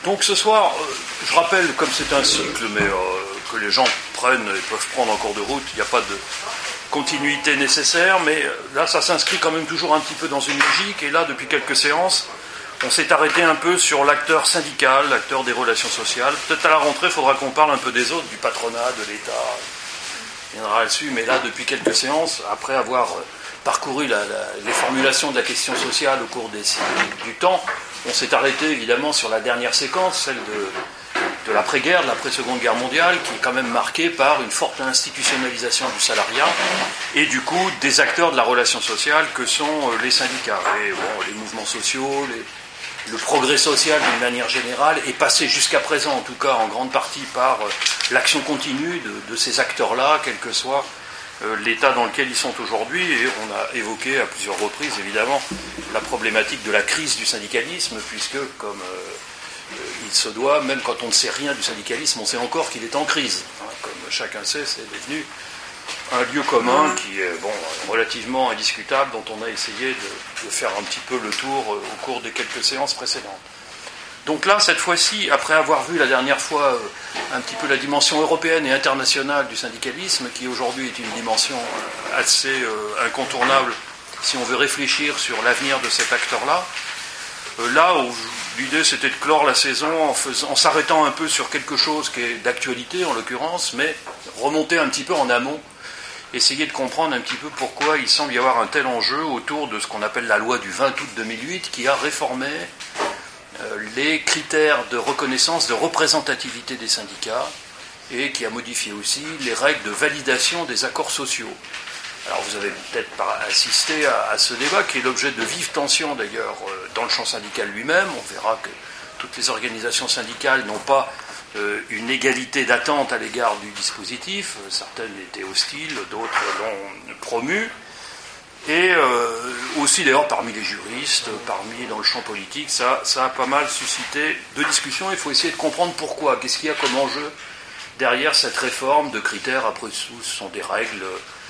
Donc ce soir, je rappelle, comme c'est un cycle, mais que les gens prennent et peuvent prendre en cours de route, il n'y a pas de continuité nécessaire, mais là ça s'inscrit quand même toujours un petit peu dans une logique, et là depuis quelques séances, on s'est arrêté un peu sur l'acteur syndical, l'acteur des relations sociales. Peut-être à la rentrée, il faudra qu'on parle un peu des autres, du patronat, de l'État, on viendra là-dessus, mais là depuis quelques séances, après avoir parcouru les formulations de la question sociale au cours du temps, on s'est arrêté évidemment sur la dernière séquence, celle de l'après-guerre, de l'après-seconde guerre mondiale, qui est quand même marquée par une forte institutionnalisation du salariat et du coup des acteurs de la relation sociale que sont les syndicats. Et bon, les mouvements sociaux, le progrès social d'une manière générale est passé jusqu'à présent, en tout cas en grande partie, par l'action continue de ces acteurs-là, quel que soit l'état dans lequel ils sont aujourd'hui, et on a évoqué à plusieurs reprises évidemment la problématique de la crise du syndicalisme, puisque comme il se doit, même quand on ne sait rien du syndicalisme, on sait encore qu'il est en crise. Comme chacun sait, c'est devenu un lieu commun qui est relativement indiscutable, dont on a essayé de faire un petit peu le tour au cours des quelques séances précédentes. Donc là, cette fois-ci, après avoir vu la dernière fois un petit peu la dimension européenne et internationale du syndicalisme, qui aujourd'hui est une dimension assez incontournable si on veut réfléchir sur l'avenir de cet acteur-là, là où l'idée c'était de clore la saison en s'arrêtant un peu sur quelque chose qui est d'actualité en l'occurrence, mais remonter un petit peu en amont, essayer de comprendre un petit peu pourquoi il semble y avoir un tel enjeu autour de ce qu'on appelle la loi du 20 août 2008 qui a réformé les critères de reconnaissance de représentativité des syndicats et qui a modifié aussi les règles de validation des accords sociaux. Alors vous avez peut-être assisté à ce débat qui est l'objet de vives tensions d'ailleurs dans le champ syndical lui-même. On verra que toutes les organisations syndicales n'ont pas une égalité d'attente à l'égard du dispositif. Certaines étaient hostiles, d'autres l'ont promu. Et aussi d'ailleurs parmi les juristes, dans le champ politique, ça a pas mal suscité de discussions. Il faut essayer de comprendre pourquoi, qu'est-ce qu'il y a comme enjeu derrière cette réforme de critères. Après tout, ce sont des règles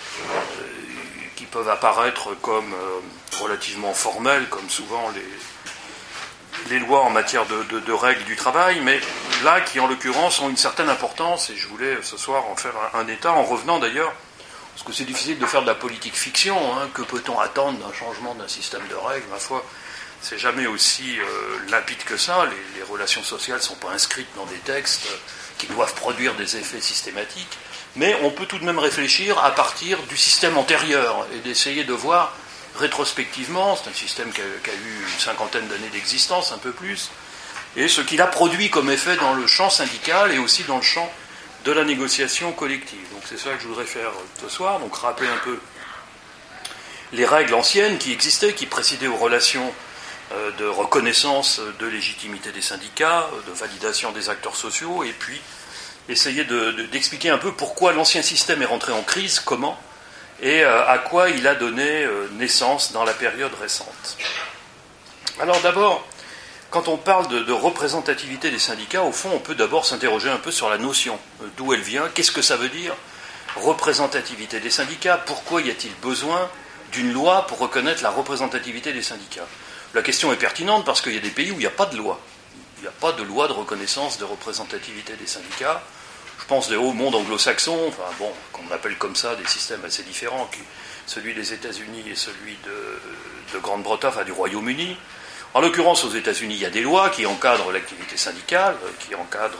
qui peuvent apparaître comme relativement formelles, comme souvent les lois en matière de règles du travail, mais là qui en l'occurrence ont une certaine importance, et je voulais ce soir en faire un état, en revenant d'ailleurs, parce que c'est difficile de faire de la politique fiction, que peut-on attendre d'un changement d'un système de règles, ma foi, c'est jamais aussi limpide que ça, les relations sociales ne sont pas inscrites dans des textes qui doivent produire des effets systématiques, mais on peut tout de même réfléchir à partir du système antérieur, et d'essayer de voir rétrospectivement, c'est un système qui a eu une cinquantaine d'années d'existence, un peu plus, et ce qu'il a produit comme effet dans le champ syndical et aussi dans le champ de la négociation collective. Donc c'est ça que je voudrais faire ce soir, donc rappeler un peu les règles anciennes qui existaient, qui précédaient aux relations de reconnaissance de légitimité des syndicats, de validation des acteurs sociaux, et puis essayer d'expliquer un peu pourquoi l'ancien système est rentré en crise, comment, et à quoi il a donné naissance dans la période récente. Alors d'abord, quand on parle de représentativité des syndicats, au fond, on peut d'abord s'interroger un peu sur la notion, d'où elle vient, qu'est-ce que ça veut dire, représentativité des syndicats, pourquoi y a-t-il besoin d'une loi pour reconnaître la représentativité des syndicats? La question est pertinente parce qu'il y a des pays où il n'y a pas de loi. Il n'y a pas de loi de reconnaissance de représentativité des syndicats. Je pense au monde anglo-saxon, qu'on appelle comme ça des systèmes assez différents, celui des États-Unis et celui de Grande-Bretagne, du Royaume-Uni. En l'occurrence, aux États-Unis, il y a des lois qui encadrent l'activité syndicale, qui encadrent...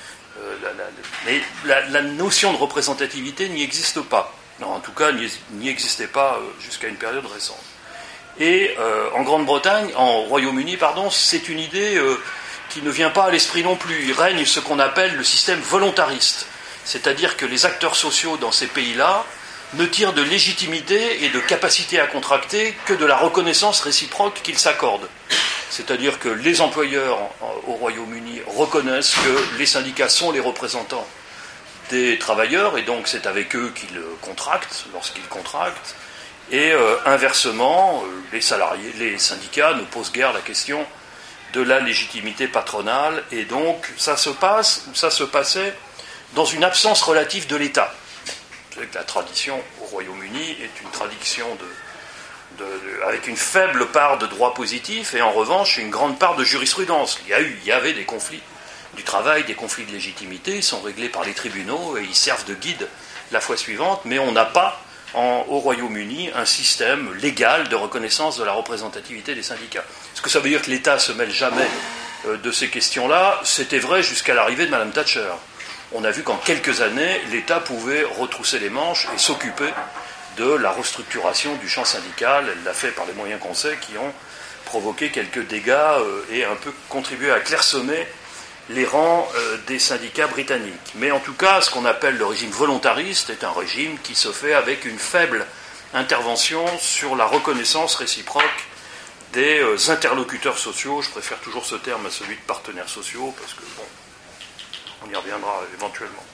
mais la notion de représentativité n'y existe pas. Non, en tout cas, n'y existait pas jusqu'à une période récente. Et en Grande-Bretagne, en Royaume-Uni, c'est une idée qui ne vient pas à l'esprit non plus. Il règne ce qu'on appelle le système volontariste. C'est-à-dire que les acteurs sociaux dans ces pays-là ne tirent de légitimité et de capacité à contracter que de la reconnaissance réciproque qu'ils s'accordent. C'est-à-dire que les employeurs au Royaume-Uni reconnaissent que les syndicats sont les représentants des travailleurs, et donc c'est avec eux qu'ils contractent, lorsqu'ils contractent, et inversement, les syndicats ne posent guère la question de la légitimité patronale, et donc ça se passait dans une absence relative de l'État. Vous savez que la tradition au Royaume-Uni est une tradition avec une faible part de droit positif et en revanche une grande part de jurisprudence. Il y avait des conflits du travail, des conflits de légitimité, ils sont réglés par les tribunaux et ils servent de guide la fois suivante, mais on n'a pas au Royaume-Uni un système légal de reconnaissance de la représentativité des syndicats. Est-ce que ça veut dire que l'État ne se mêle jamais de ces questions-là? C'était vrai jusqu'à l'arrivée de Mme Thatcher. On a vu qu'en quelques années, l'État pouvait retrousser les manches et s'occuper de la restructuration du champ syndical. Elle l'a fait par les moyens qu'on sait, qui ont provoqué quelques dégâts et un peu contribué à clairsemer les rangs des syndicats britanniques. Mais en tout cas, ce qu'on appelle le régime volontariste est un régime qui se fait avec une faible intervention sur la reconnaissance réciproque des interlocuteurs sociaux. Je préfère toujours ce terme à celui de partenaires sociaux, parce que, bon, on y reviendra éventuellement.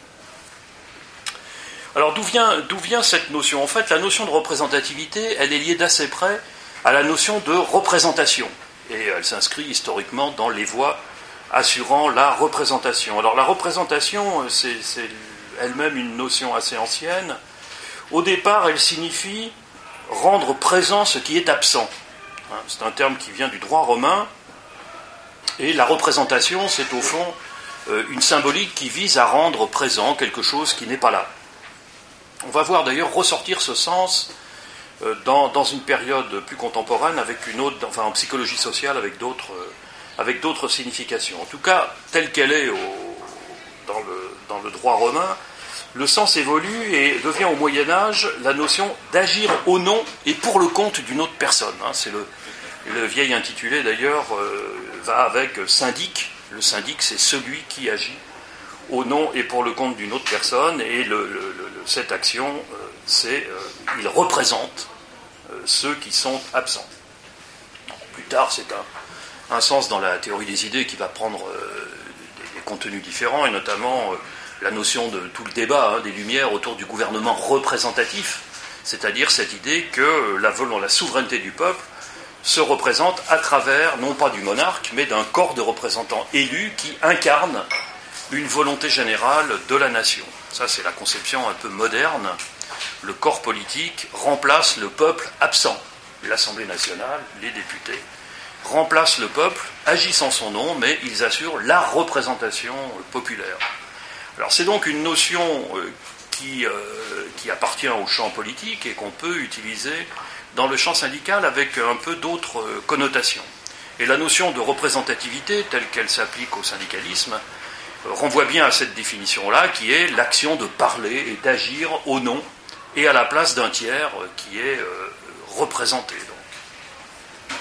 Alors, d'où vient cette notion? En fait, la notion de représentativité, elle est liée d'assez près à la notion de représentation. Et elle s'inscrit historiquement dans les voies assurant la représentation. Alors la représentation, c'est elle-même une notion assez ancienne. Au départ, elle signifie rendre présent ce qui est absent. C'est un terme qui vient du droit romain. Et la représentation, c'est au fond une symbolique qui vise à rendre présent quelque chose qui n'est pas là. On va voir d'ailleurs ressortir ce sens dans une période plus contemporaine, avec une autre, enfin en psychologie sociale, avec d'autres significations. En tout cas, telle qu'elle est dans le droit romain, le sens évolue et devient au Moyen-Âge la notion d'agir au nom et pour le compte d'une autre personne. C'est le vieil intitulé d'ailleurs va avec syndic. Le syndic, c'est celui qui agit au nom et pour le compte d'une autre personne, et cette action, il représente ceux qui sont absents. Plus tard, c'est un sens dans la théorie des idées qui va prendre des contenus différents, et notamment la notion de tout le débat des Lumières autour du gouvernement représentatif, c'est-à-dire cette idée que la souveraineté du peuple se représente à travers, non pas du monarque, mais d'un corps de représentants élus qui incarnent une volonté générale de la nation. Ça, c'est la conception un peu moderne. Le corps politique remplace le peuple absent. L'Assemblée nationale, les députés, remplacent le peuple, agissent en son nom, mais ils assurent la représentation populaire. Alors c'est donc une notion qui appartient au champ politique et qu'on peut utiliser dans le champ syndical avec un peu d'autres connotations. Et la notion de représentativité, telle qu'elle s'applique au syndicalisme, renvoie bien à cette définition-là, qui est l'action de parler et d'agir au nom et à la place d'un tiers qui est représenté. Donc.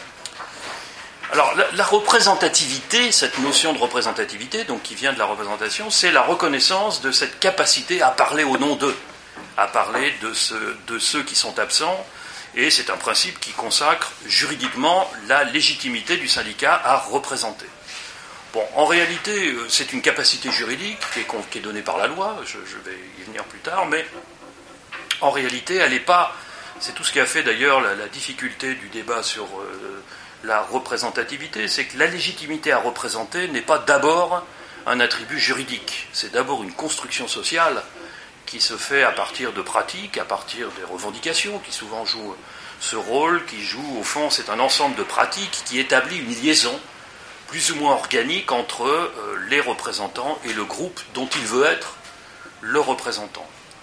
Alors la représentativité, cette notion de représentativité, donc qui vient de la représentation, c'est la reconnaissance de cette capacité à parler au nom d'eux, à parler de ceux qui sont absents, et c'est un principe qui consacre juridiquement la légitimité du syndicat à représenter. Bon, en réalité, c'est une capacité juridique qui est donnée par la loi, je vais y venir plus tard, mais en réalité, elle n'est pas... C'est tout ce qui a fait d'ailleurs la difficulté du débat sur la représentativité, c'est que la légitimité à représenter n'est pas d'abord un attribut juridique, c'est d'abord une construction sociale qui se fait à partir de pratiques, à partir des revendications, qui souvent jouent ce rôle, qui joue, au fond, c'est un ensemble de pratiques qui établit une liaison plus ou moins organique entre les représentants et le groupe dont il veut être le représentant.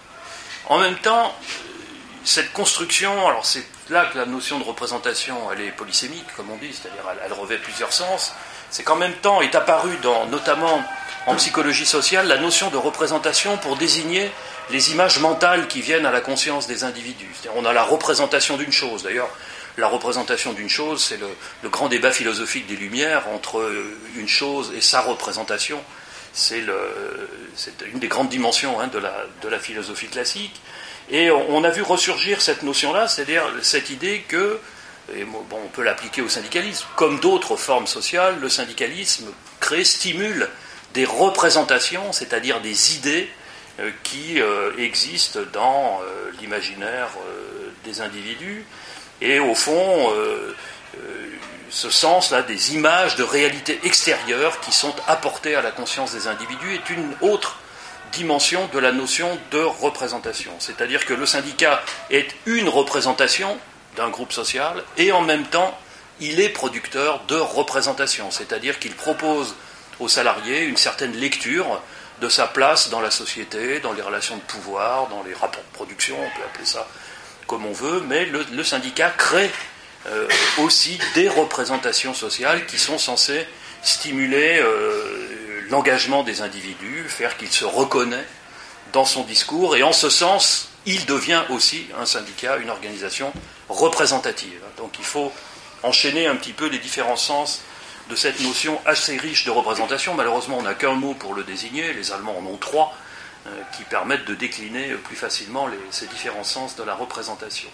En même temps, cette construction, alors c'est là que la notion de représentation, elle est polysémique, comme on dit, c'est-à-dire elle revêt plusieurs sens, c'est qu'en même temps est apparue, notamment en psychologie sociale, la notion de représentation pour désigner les images mentales qui viennent à la conscience des individus. C'est-à-dire, on a la représentation d'une chose, d'ailleurs, la représentation d'une chose, c'est le grand débat philosophique des Lumières entre une chose et sa représentation. C'est une des grandes dimensions de la philosophie classique. Et on a vu ressurgir cette notion-là, c'est-à-dire cette idée que, et bon, on peut l'appliquer au syndicalisme, comme d'autres formes sociales, le syndicalisme stimule des représentations, c'est-à-dire des idées qui existent dans l'imaginaire des individus. Et au fond, ce sens-là des images de réalité extérieure qui sont apportées à la conscience des individus est une autre dimension de la notion de représentation. C'est-à-dire que le syndicat est une représentation d'un groupe social, et en même temps, il est producteur de représentation, c'est-à-dire qu'il propose aux salariés une certaine lecture de sa place dans la société, dans les relations de pouvoir, dans les rapports de production, on peut appeler ça comme on veut, mais le syndicat crée aussi des représentations sociales qui sont censées stimuler l'engagement des individus, faire qu'il se reconnaît dans son discours, et en ce sens, il devient aussi un syndicat, une organisation représentative. Donc il faut enchaîner un petit peu les différents sens de cette notion assez riche de représentation. Malheureusement, on n'a qu'un mot pour le désigner, les Allemands en ont 3, qui permettent de décliner plus facilement ces différents sens de la représentation.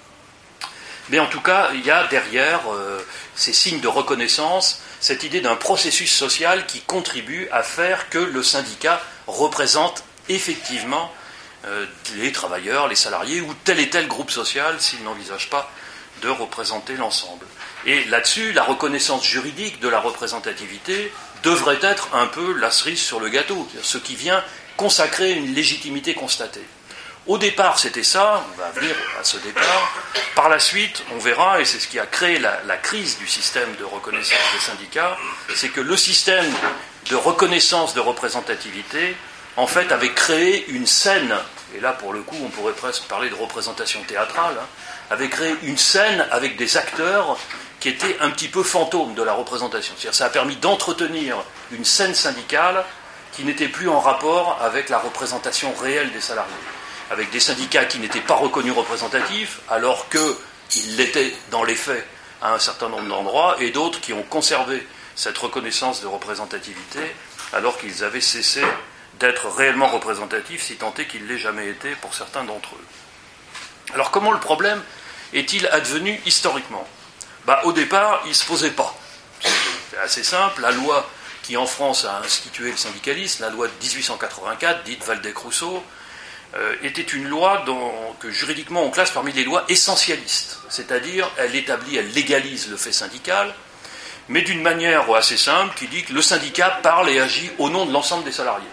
Mais en tout cas, il y a derrière ces signes de reconnaissance cette idée d'un processus social qui contribue à faire que le syndicat représente effectivement les travailleurs, les salariés ou tel et tel groupe social s'il n'envisage pas de représenter l'ensemble. Et là-dessus, la reconnaissance juridique de la représentativité devrait être un peu la cerise sur le gâteau, ce qui vient consacrer une légitimité constatée. Au départ, c'était ça, on va venir à ce départ. Par la suite, on verra, et c'est ce qui a créé la crise du système de reconnaissance des syndicats, c'est que le système de reconnaissance de représentativité, en fait, avait créé une scène, et là, pour le coup, on pourrait presque parler de représentation théâtrale, avait créé une scène avec des acteurs qui étaient un petit peu fantômes de la représentation. C'est-à-dire, ça a permis d'entretenir une scène syndicale qui n'était plus en rapport avec la représentation réelle des salariés, avec des syndicats qui n'étaient pas reconnus représentatifs, alors qu'ils l'étaient dans les faits à un certain nombre d'endroits, et d'autres qui ont conservé cette reconnaissance de représentativité, alors qu'ils avaient cessé d'être réellement représentatifs, si tant est qu'il ne l'ait jamais été pour certains d'entre eux. Alors comment le problème est-il advenu historiquement ? Au départ, il ne se posait pas. C'est assez simple, la loi qui en France a institué le syndicalisme, la loi de 1884, dite Waldeck-Rousseau, était une loi que juridiquement on classe parmi les lois essentialistes, c'est-à-dire elle établit, elle légalise le fait syndical, mais d'une manière assez simple qui dit que le syndicat parle et agit au nom de l'ensemble des salariés.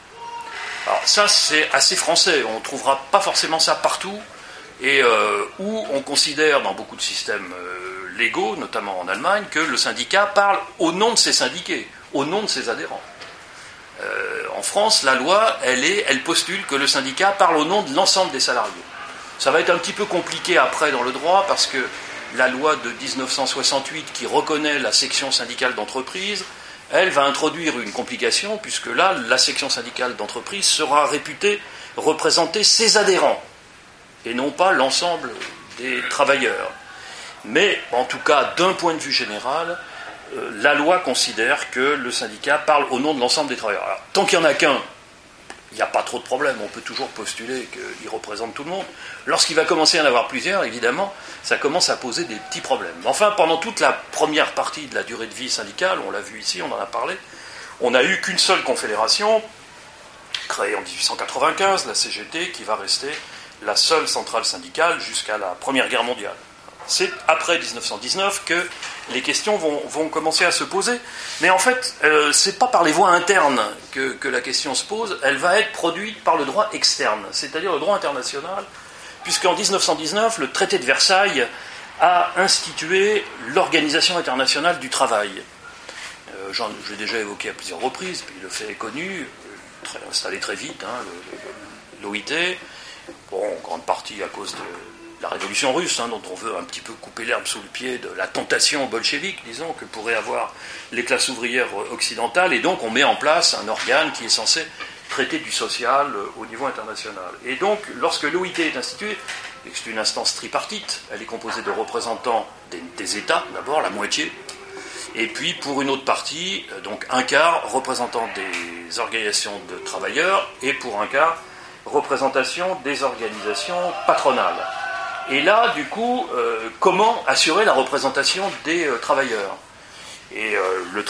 Alors ça c'est assez français, on ne trouvera pas forcément ça partout, et où on considère dans beaucoup de systèmes légaux, notamment en Allemagne, que le syndicat parle au nom de ses syndiqués, au nom de ses adhérents. En France, la loi, elle postule que le syndicat parle au nom de l'ensemble des salariés. Ça va être un petit peu compliqué après dans le droit, parce que la loi de 1968 qui reconnaît la section syndicale d'entreprise, elle va introduire une complication, puisque là, la section syndicale d'entreprise sera réputée représenter ses adhérents, et non pas l'ensemble des travailleurs. Mais, en tout cas, d'un point de vue général, la loi considère que le syndicat parle au nom de l'ensemble des travailleurs. Alors, tant qu'il n'y en a qu'un, il n'y a pas trop de problème, on peut toujours postuler qu'il représente tout le monde. Lorsqu'il va commencer à en avoir plusieurs, évidemment, ça commence à poser des petits problèmes. Enfin, pendant toute la première partie de la durée de vie syndicale, on l'a vu ici, on en a parlé, on n'a eu qu'une seule confédération, créée en 1895, la CGT, qui va rester la seule centrale syndicale jusqu'à la Première Guerre mondiale. C'est après 1919 que les questions vont commencer à se poser. Mais en fait, ce n'est pas par les voies internes que la question se pose, elle va être produite par le droit externe, c'est-à-dire le droit international, puisqu'en 1919, le traité de Versailles a institué l'Organisation internationale du travail. Je l'ai déjà évoqué à plusieurs reprises, puis le fait est connu, installé très vite, l'OIT, bon, en grande partie à cause de la révolution russe, dont on veut un petit peu couper l'herbe sous le pied de la tentation bolchevique, disons, que pourraient avoir les classes ouvrières occidentales, et donc on met en place un organe qui est censé traiter du social au niveau international. Et donc, lorsque l'OIT est instituée, c'est une instance tripartite, elle est composée de représentants des États, d'abord, la moitié, et puis pour une autre partie, donc un quart, représentant des organisations de travailleurs, et pour un quart, représentation des organisations patronales. Et là, du coup, comment assurer la représentation des travailleurs ? Et le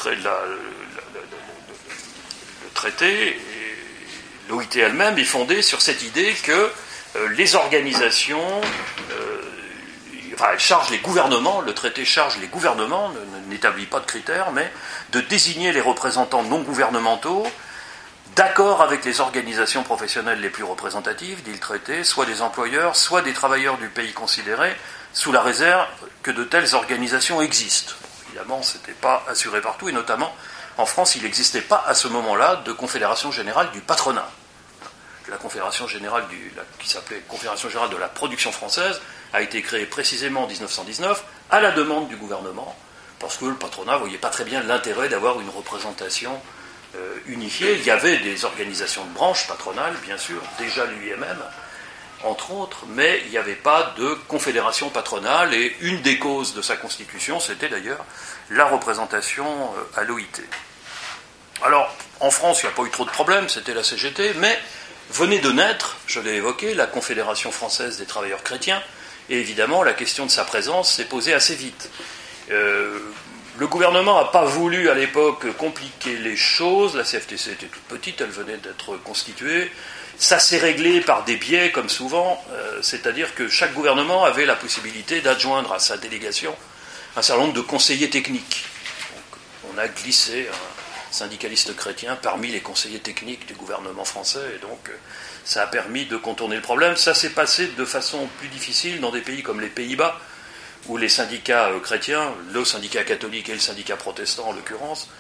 traité, l'OIT elle-même, est fondé sur cette idée que les organisations, elle charge les gouvernements, le traité charge les gouvernements, n'établit pas de critères, mais de désigner les représentants non gouvernementaux, d'accord avec les organisations professionnelles les plus représentatives, dit le traité, soit des employeurs, soit des travailleurs du pays considéré, sous la réserve que de telles organisations existent. Évidemment, ce n'était pas assuré partout, et notamment en France, il n'existait pas à ce moment-là de confédération générale du patronat. La confédération générale qui s'appelait Confédération générale de la production française a été créée précisément en 1919 à la demande du gouvernement, parce que le patronat ne voyait pas très bien l'intérêt d'avoir une représentation unifiée. Il y avait des organisations de branches patronales, bien sûr, déjà l'UIMM, entre autres, mais il n'y avait pas de confédération patronale, et une des causes de sa constitution, c'était d'ailleurs la représentation à l'OIT. Alors, en France, il n'y a pas eu trop de problèmes, c'était la CGT, mais venait de naître, je l'ai évoqué, la Confédération française des travailleurs chrétiens, et évidemment, la question de sa présence s'est posée assez vite. Le gouvernement n'a pas voulu, à l'époque, compliquer les choses. La CFTC était toute petite, elle venait d'être constituée. Ça s'est réglé par des biais, comme souvent, c'est-à-dire que chaque gouvernement avait la possibilité d'adjoindre à sa délégation un certain nombre de conseillers techniques. Donc, on a glissé un syndicaliste chrétien parmi les conseillers techniques du gouvernement français, et donc ça a permis de contourner le problème. Ça s'est passé de façon plus difficile dans des pays comme les Pays-Bas, où les syndicats chrétiens, le syndicat catholique et le syndicat protestant en l'occurrence,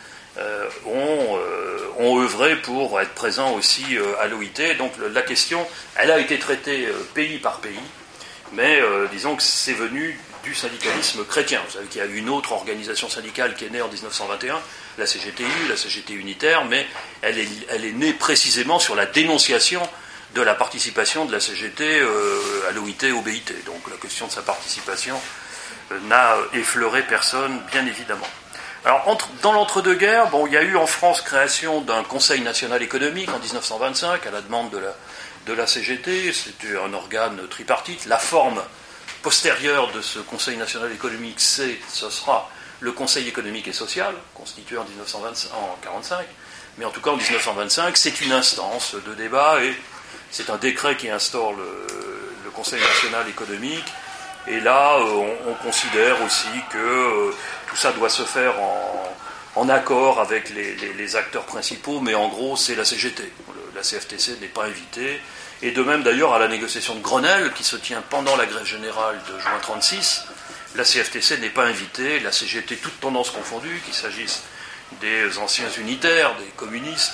ont œuvré pour être présents aussi à l'OIT. Donc la question, elle a été traitée pays par pays, mais disons que c'est venu du syndicalisme chrétien. Vous savez qu'il y a une autre organisation syndicale qui est née en 1921, la CGTU, la CGT unitaire, mais elle est née précisément sur la dénonciation de la participation de la CGT à l'OIT, au BIT. Donc la question de sa participation n'a effleuré personne, bien évidemment. Alors, dans l'entre-deux-guerres, il y a eu en France création d'un Conseil national économique en 1925, à la demande de la CGT. C'était un organe tripartite. La forme postérieure de ce Conseil national économique, ce sera le Conseil économique et social, constitué en 1945. Mais en tout cas, en 1925, c'est une instance de débat, et c'est un décret qui instaure le Conseil national économique. Et là, on considère aussi que tout ça doit se faire en accord avec les acteurs principaux, mais en gros, c'est la CGT. La CFTC n'est pas invitée. Et de même, d'ailleurs, à la négociation de Grenelle, qui se tient pendant la grève générale de juin 1936, la CFTC n'est pas invitée. La CGT, toutes tendances confondues, qu'il s'agisse des anciens unitaires, des communistes,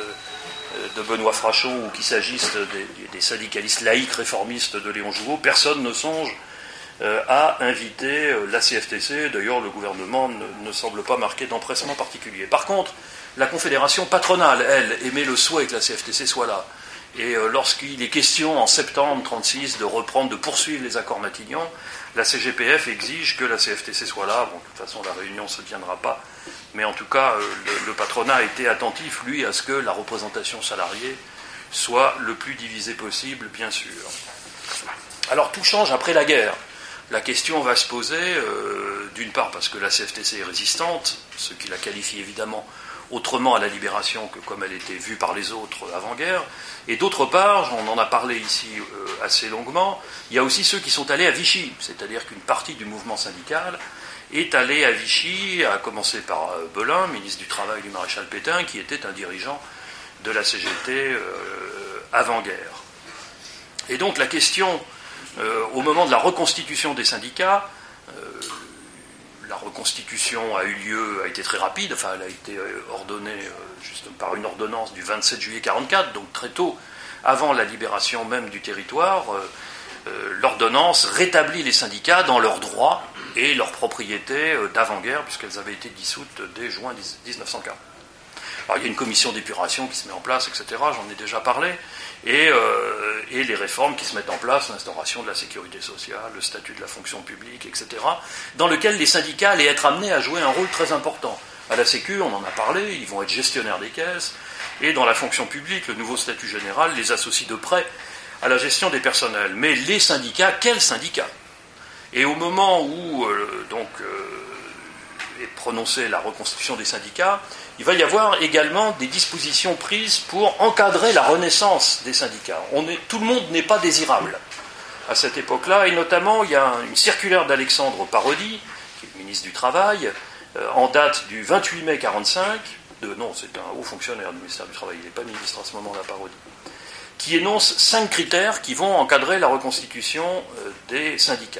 de Benoît Frachon, ou qu'il s'agisse des syndicalistes laïcs réformistes de Léon Jouveau, personne ne songe à inviter la CFTC. D'ailleurs, le gouvernement ne semble pas marquer d'empressement particulier. Par contre, la Confédération patronale, elle, émet le souhait que la CFTC soit là. Et lorsqu'il est question, en septembre 1936, de poursuivre les accords Matignon, la CGPF exige que la CFTC soit là. Bon, de toute façon, la réunion ne se tiendra pas. Mais en tout cas, le patronat a été attentif, lui, à ce que la représentation salariée soit le plus divisée possible, bien sûr. Alors, tout change après la guerre. La question va se poser, d'une part parce que la CFTC est résistante, ce qui la qualifie évidemment autrement à la Libération que comme elle était vue par les autres avant-guerre, et d'autre part, on en a parlé ici assez longuement, il y a aussi ceux qui sont allés à Vichy, c'est-à-dire qu'une partie du mouvement syndical est allée à Vichy, à commencer par Belin, ministre du Travail du maréchal Pétain, qui était un dirigeant de la CGT avant-guerre. Et donc la question, au moment de la reconstitution des syndicats, la reconstitution a été très rapide, enfin elle a été ordonnée juste par une ordonnance du 27 juillet 1944, donc très tôt, avant la libération même du territoire, l'ordonnance rétablit les syndicats dans leurs droits et leurs propriétés d'avant-guerre, puisqu'elles avaient été dissoutes dès juin 1940. Alors il y a une commission d'épuration qui se met en place, etc., j'en ai déjà parlé, et les réformes qui se mettent en place, l'instauration de la sécurité sociale, le statut de la fonction publique, etc., dans lequel les syndicats allaient être amenés à jouer un rôle très important. À la Sécu, on en a parlé, ils vont être gestionnaires des caisses, et dans la fonction publique, le nouveau statut général les associe de près à la gestion des personnels. Mais les syndicats, quels syndicats ? Et au moment où est prononcée la reconstitution des syndicats, il va y avoir également des dispositions prises pour encadrer la renaissance des syndicats. Tout le monde n'est pas désirable à cette époque-là, et notamment il y a une circulaire d'Alexandre Parodi, qui est le ministre du Travail, en date du 28 mai 1945, non, c'est un haut fonctionnaire du ministère du Travail, il n'est pas ministre à ce moment-là, Parodi, qui énonce 5 critères qui vont encadrer la reconstitution des syndicats.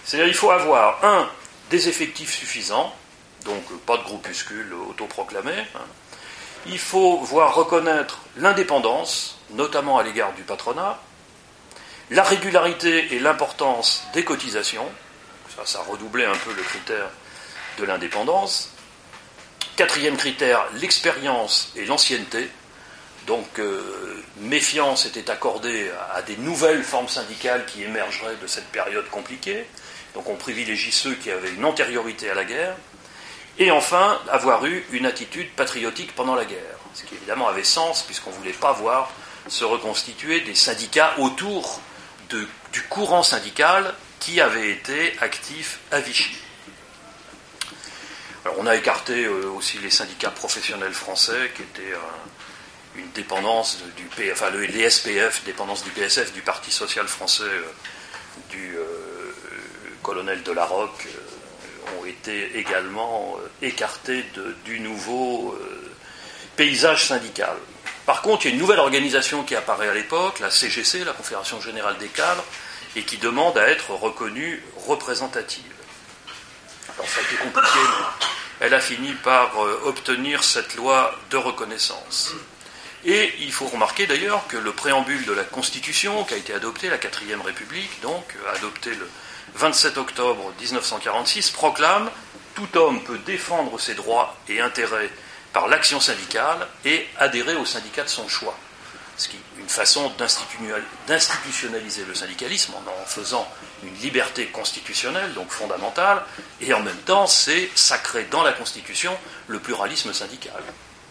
C'est-à-dire qu'il faut avoir, des effectifs suffisants, donc pas de groupuscules autoproclamés. Il faut voir reconnaître l'indépendance, notamment à l'égard du patronat, la régularité et l'importance des cotisations, ça redoublait un peu le critère de l'indépendance. 4e critère, l'expérience et l'ancienneté. Donc, méfiance était accordée à des nouvelles formes syndicales qui émergeraient de cette période compliquée. Donc, on privilégie ceux qui avaient une antériorité à la guerre. Et enfin, avoir eu une attitude patriotique pendant la guerre. Ce qui évidemment avait sens, puisqu'on ne voulait pas voir se reconstituer des syndicats autour du courant syndical qui avait été actif à Vichy. Alors, on a écarté aussi les syndicats professionnels français, qui étaient une dépendance les SPF, dépendance du PSF, du Parti social français, du colonel Delarocque, ont été également écartés du nouveau paysage syndical. Par contre, il y a une nouvelle organisation qui apparaît à l'époque, la CGC, la Confédération Générale des Cadres, et qui demande à être reconnue représentative. Alors ça a été compliqué, mais elle a fini par obtenir cette loi de reconnaissance. Et il faut remarquer d'ailleurs que le préambule de la Constitution, qui a été adoptée, la 4e République, donc adoptée le 27 octobre 1946, proclame « Tout homme peut défendre ses droits et intérêts par l'action syndicale et adhérer au syndicat de son choix ». Ce qui est une façon d'institutionnaliser le syndicalisme en faisant une liberté constitutionnelle, donc fondamentale, et en même temps, c'est sacré dans la Constitution le pluralisme syndical.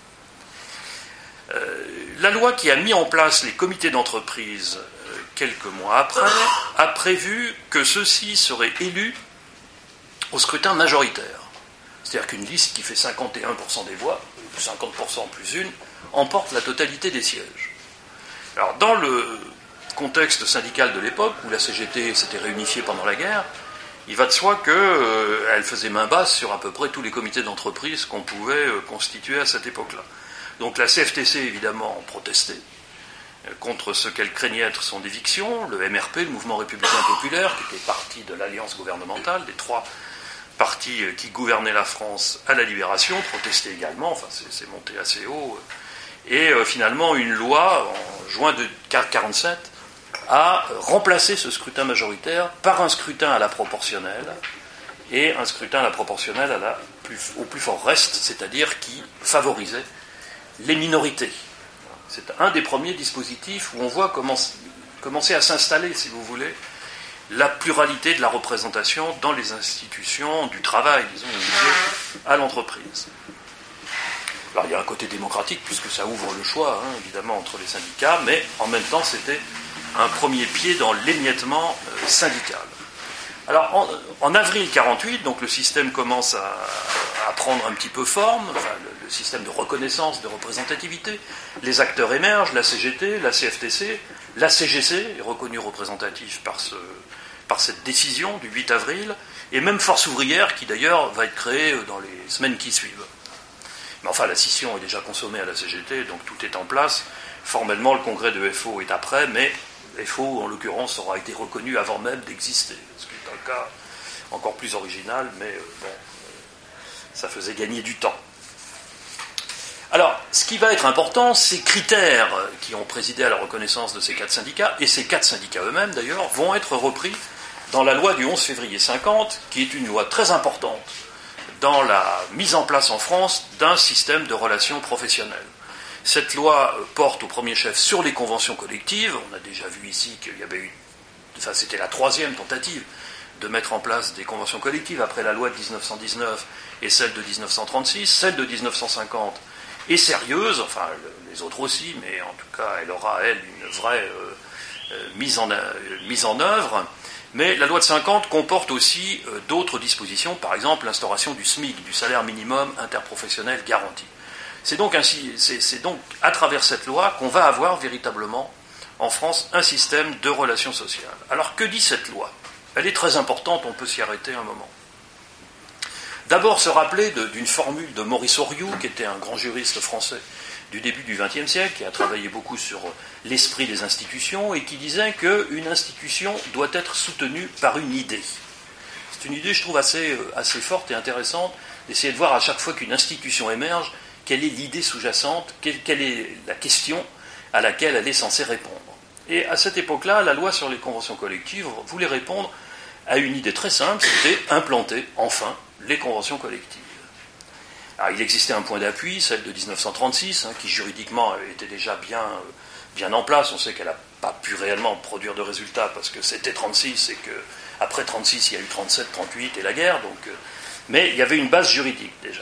La loi qui a mis en place les comités d'entreprise quelques mois après a prévu que ceux-ci seraient élus au scrutin majoritaire. C'est-à-dire qu'une liste qui fait 51% des voix, 50% plus une, emporte la totalité des sièges. Alors, dans le contexte syndical de l'époque, où la CGT s'était réunifiée pendant la guerre, il va de soi qu'elle faisait main basse sur à peu près tous les comités d'entreprise qu'on pouvait constituer à cette époque-là. Donc la CFTC, évidemment, protestait contre ce qu'elle craignait être son éviction. Le MRP, le Mouvement Républicain Populaire, qui était parti de l'alliance gouvernementale, des 3 partis qui gouvernaient la France à la Libération, protestait également, enfin c'est monté assez haut. Et finalement, une loi, en juin de 1947, a remplacé ce scrutin majoritaire par un scrutin à la proportionnelle, et un scrutin à la proportionnelle au plus fort reste, c'est-à-dire qui favorisait les minorités. C'est un des premiers dispositifs où on voit commencer à s'installer, si vous voulez, la pluralité de la représentation dans les institutions du travail, disons, à l'entreprise. Alors il y a un côté démocratique, puisque ça ouvre le choix, évidemment, entre les syndicats, mais en même temps, c'était un premier pied dans l'émiettement syndical. Alors, en avril 1948, donc le système commence à prendre un petit peu forme, enfin, le système de reconnaissance, de représentativité. Les acteurs émergent, la CGT, la CFTC, la CGC est reconnue représentative par cette décision du 8 avril, et même Force ouvrière, qui d'ailleurs va être créée dans les semaines qui suivent. Mais enfin, la scission est déjà consommée à la CGT, donc tout est en place. Formellement, le congrès de FO est après, mais FO, en l'occurrence, aura été reconnu avant même d'exister, ce qui est un cas encore plus original, mais ça faisait gagner du temps. Alors, ce qui va être important, ces critères qui ont présidé à la reconnaissance de ces 4 syndicats, et ces 4 syndicats eux-mêmes d'ailleurs, vont être repris dans la loi du 11 février 1950, qui est une loi très importante dans la mise en place en France d'un système de relations professionnelles. Cette loi porte au premier chef sur les conventions collectives. On a déjà vu ici qu'il y avait eu, enfin c'était la 3e tentative de mettre en place des conventions collectives après la loi de 1919 et celle de 1936. Celle de 1950 est sérieuse, enfin les autres aussi, mais en tout cas elle aura, elle, une vraie mise en œuvre. Mais la loi de 50 comporte aussi d'autres dispositions, par exemple l'instauration du SMIC, du salaire minimum interprofessionnel garanti. C'est donc à travers cette loi qu'on va avoir véritablement en France un système de relations sociales. Alors que dit cette loi ? Elle est très importante, on peut s'y arrêter un moment. D'abord se rappeler d'une formule de Maurice Oriou, qui était un grand juriste français du début du XXe siècle, qui a travaillé beaucoup sur l'esprit des institutions, et qui disait qu'une institution doit être soutenue par une idée. C'est une idée, je trouve, assez forte et intéressante, d'essayer de voir à chaque fois qu'une institution émerge, quelle est l'idée sous-jacente, quelle est la question à laquelle elle est censée répondre. Et à cette époque-là, la loi sur les conventions collectives voulait répondre à une idée très simple, c'était implanter, enfin, les conventions collectives. Alors, il existait un point d'appui, celle de 1936, qui juridiquement était déjà bien en place. On sait qu'elle n'a pas pu réellement produire de résultats parce que c'était 36 et qu'après 36, il y a eu 37, 38 et la guerre. Mais il y avait une base juridique déjà.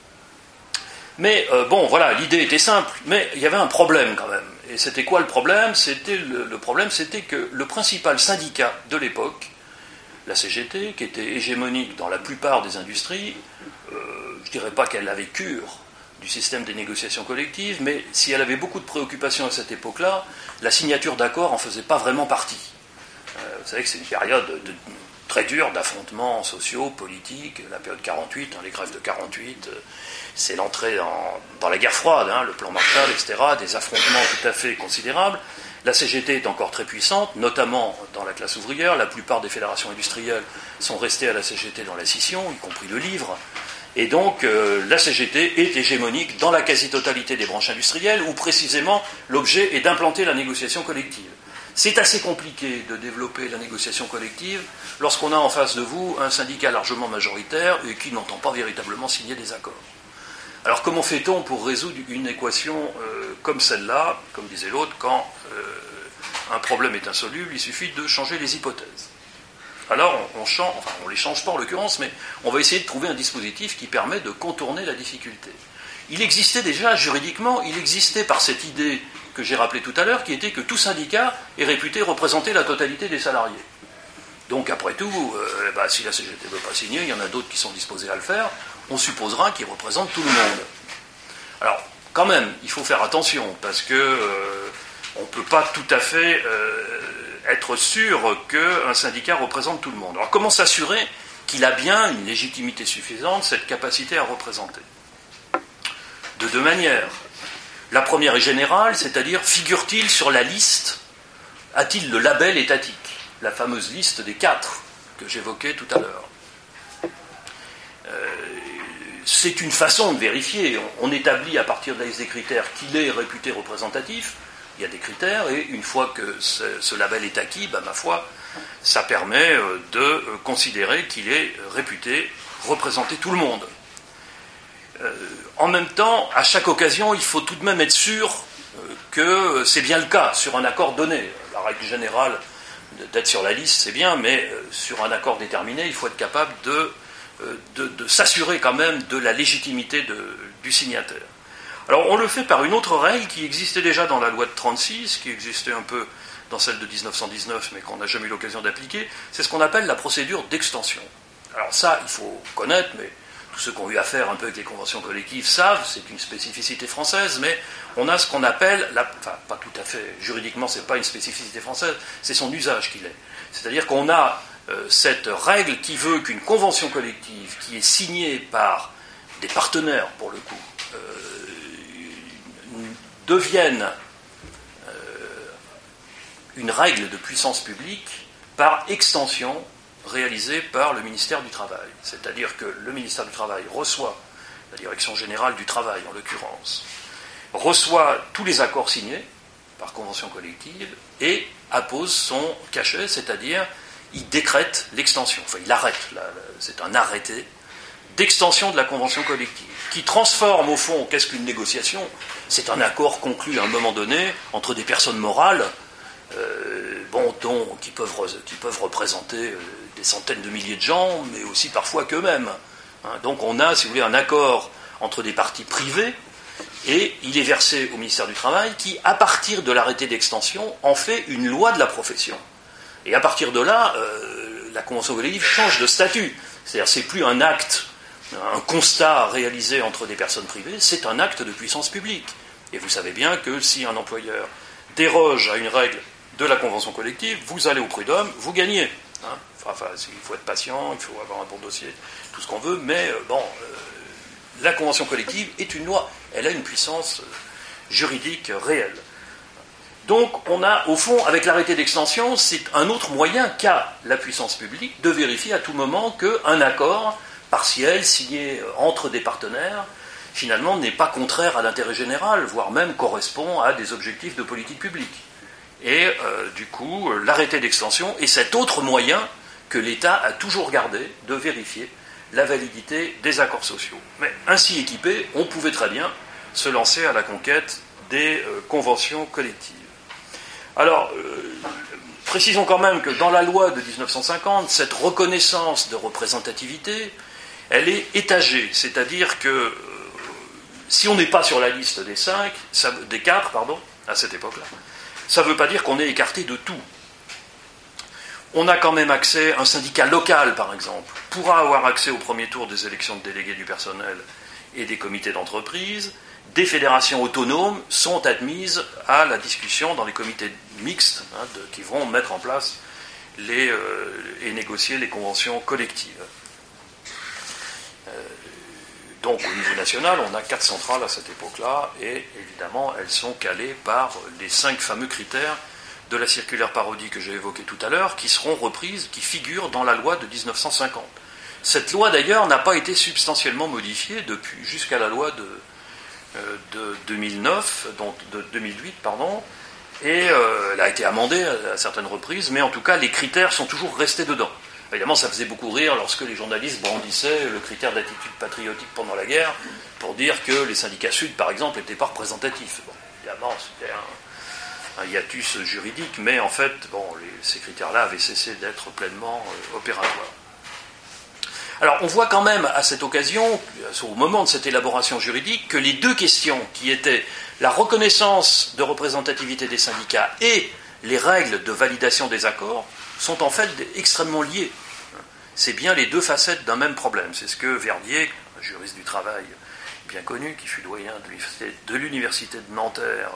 Mais voilà, l'idée était simple, mais il y avait un problème quand même. Et c'était quoi le problème ? Le problème, c'était que le principal syndicat de l'époque, la CGT, qui était hégémonique dans la plupart des industries, je ne dirais pas qu'elle avait cure du système des négociations collectives, mais si elle avait beaucoup de préoccupations à cette époque-là, la signature d'accords n'en faisait pas vraiment partie. Vous savez que c'est une période très dure d'affrontements sociaux, politiques, la période 48, les grèves de 48, c'est l'entrée dans la guerre froide, le plan Marshall, etc., des affrontements tout à fait considérables. La CGT est encore très puissante, notamment dans la classe ouvrière. La plupart des fédérations industrielles sont restées à la CGT dans la scission, y compris le livre. Et donc, la CGT est hégémonique dans la quasi-totalité des branches industrielles, où précisément l'objet est d'implanter la négociation collective. C'est assez compliqué de développer la négociation collective lorsqu'on a en face de vous un syndicat largement majoritaire et qui n'entend pas véritablement signer des accords. Alors comment fait-on pour résoudre une équation comme celle-là, comme disait l'autre, quand un problème est insoluble, il suffit de changer les hypothèses. Alors on ne les change pas en l'occurrence, mais on va essayer de trouver un dispositif qui permet de contourner la difficulté. Il existait déjà juridiquement, par cette idée que j'ai rappelée tout à l'heure, qui était que tout syndicat est réputé représenter la totalité des salariés. Donc après tout, si la CGT ne veut pas signer, il y en a d'autres qui sont disposés à le faire, on supposera qu'ils représentent tout le monde. Alors, quand même, il faut faire attention, parce que on ne peut pas tout à fait être sûr qu'un syndicat représente tout le monde. Alors comment s'assurer qu'il a bien une légitimité suffisante, cette capacité à représenter ? De deux manières. La première est générale, c'est-à-dire figure-t-il sur la liste, a-t-il le label étatique ? La fameuse liste des 4 que j'évoquais tout à l'heure. C'est une façon de vérifier. On établit à partir de la liste des critères qu'il est réputé représentatif. Il y a des critères, et une fois que ce label est acquis, ma foi, ça permet de considérer qu'il est réputé représenter tout le monde. En même temps, à chaque occasion, il faut tout de même être sûr que c'est bien le cas, sur un accord donné. La règle générale d'être sur la liste, c'est bien, mais sur un accord déterminé, il faut être capable de s'assurer quand même de la légitimité du signataire. Alors on le fait par une autre règle qui existait déjà dans la loi de 1936, qui existait un peu dans celle de 1919, mais qu'on n'a jamais eu l'occasion d'appliquer, c'est ce qu'on appelle la procédure d'extension. Alors ça, il faut connaître, mais tous ceux qui ont eu affaire un peu avec les conventions collectives savent, c'est une spécificité française, mais on a ce qu'on appelle, pas tout à fait, juridiquement c'est pas une spécificité française, c'est son usage qu'il est. C'est-à-dire qu'on a cette règle qui veut qu'une convention collective qui est signée par des partenaires, pour le coup, devienne une règle de puissance publique par extension réalisée par le ministère du Travail. C'est-à-dire que le ministère du Travail reçoit, la Direction générale du travail en l'occurrence, reçoit tous les accords signés par convention collective et appose son cachet, c'est-à-dire il décrète l'extension, il arrête, c'est un arrêté d'extension de la convention collective, qui transforme au fond, qu'est-ce qu'une négociation ? C'est un accord conclu à un moment donné entre des personnes morales qui peuvent représenter des centaines de milliers de gens, mais aussi parfois qu'eux-mêmes. Donc on a, si vous voulez, un accord entre des parties privées, et il est versé au ministère du Travail, qui, à partir de l'arrêté d'extension, en fait une loi de la profession. Et à partir de là, la convention collective change de statut. C'est-à-dire c'est plus un acte, un constat réalisé entre des personnes privées, c'est un acte de puissance publique. Et vous savez bien que si un employeur déroge à une règle de la convention collective, vous allez au prud'homme, vous gagnez. Il faut être patient, il faut avoir un bon dossier, tout ce qu'on veut, mais la convention collective est une loi, elle a une puissance juridique réelle. Donc on a, au fond, avec l'arrêté d'extension, c'est un autre moyen qu'a la puissance publique de vérifier à tout moment qu'un accord partiel signé entre des partenaires, finalement, n'est pas contraire à l'intérêt général, voire même correspond à des objectifs de politique publique. Et du coup, l'arrêté d'extension est cet autre moyen que l'État a toujours gardé de vérifier la validité des accords sociaux. Mais ainsi équipé, on pouvait très bien se lancer à la conquête des conventions collectives. Alors, précisons quand même que dans la loi de 1950, cette reconnaissance de représentativité, elle est étagée, c'est-à-dire que si on n'est pas sur la liste des quatre, à cette époque-là, ça ne veut pas dire qu'on est écarté de tout. On a quand même accès, un syndicat local par exemple, pourra avoir accès au premier tour des élections de délégués du personnel et des comités d'entreprise. Des fédérations autonomes sont admises à la discussion dans les comités mixtes qui vont mettre en place et négocier les conventions collectives. Donc au niveau national, on a 4 centrales à cette époque-là, et évidemment, elles sont calées par les 5 fameux critères de la circulaire parodie que j'ai évoquée tout à l'heure, qui seront reprises, qui figurent dans la loi de 1950. Cette loi, d'ailleurs, n'a pas été substantiellement modifiée depuis jusqu'à la loi de 2009, donc de 2008, et elle a été amendée à certaines reprises, mais en tout cas, les critères sont toujours restés dedans. Évidemment, ça faisait beaucoup rire lorsque les journalistes brandissaient le critère d'attitude patriotique pendant la guerre pour dire que les syndicats sud, par exemple, n'étaient pas représentatifs. Bon, évidemment, c'était un hiatus juridique, mais en fait, ces critères-là avaient cessé d'être pleinement opératoires. Alors, on voit quand même à cette occasion, au moment de cette élaboration juridique, que les deux questions qui étaient la reconnaissance de représentativité des syndicats et les règles de validation des accords sont en fait extrêmement liées. C'est bien les deux facettes d'un même problème. C'est ce que Verdier, un juriste du travail bien connu, qui fut doyen de l'université de Nanterre,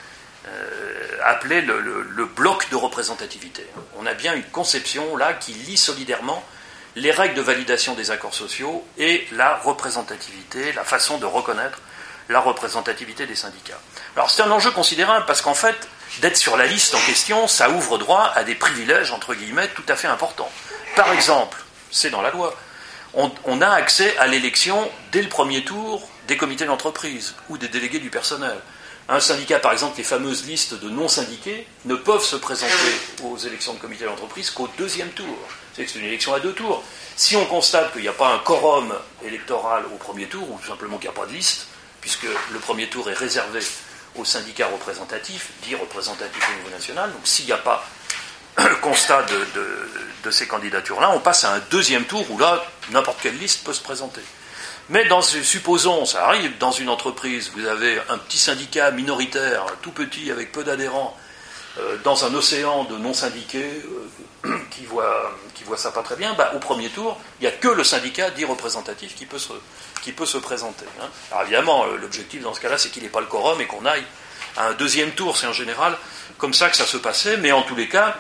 appelait le bloc de représentativité. On a bien une conception là qui lie solidairement les règles de validation des accords sociaux et la représentativité, la façon de reconnaître la représentativité des syndicats. Alors c'est un enjeu considérable parce qu'en fait, d'être sur la liste en question, ça ouvre droit à des privilèges, entre guillemets, tout à fait importants. Par exemple, c'est dans la loi, on a accès à l'élection dès le premier tour des comités d'entreprise ou des délégués du personnel. Un syndicat, par exemple, les fameuses listes de non-syndiqués ne peuvent se présenter aux élections de comités d'entreprise qu'au deuxième tour. C'est une élection à 2 tours. Si on constate qu'il n'y a pas un quorum électoral au premier tour, ou tout simplement qu'il n'y a pas de liste, puisque le premier tour est réservé aux syndicats représentatifs, dits représentatifs au niveau national, donc s'il n'y a pas constat de ces candidatures-là, on passe à un deuxième tour où là, n'importe quelle liste peut se présenter. Mais supposons, ça arrive, dans une entreprise, vous avez un petit syndicat minoritaire, tout petit, avec peu d'adhérents, dans un océan de non-syndiqués qui voit ça pas très bien, au premier tour, il n'y a que le syndicat dit représentatif qui peut se présenter. Alors évidemment, l'objectif dans ce cas-là, c'est qu'il n'ait pas le quorum et qu'on aille à un deuxième tour. C'est en général comme ça que ça se passait, mais en tous les cas,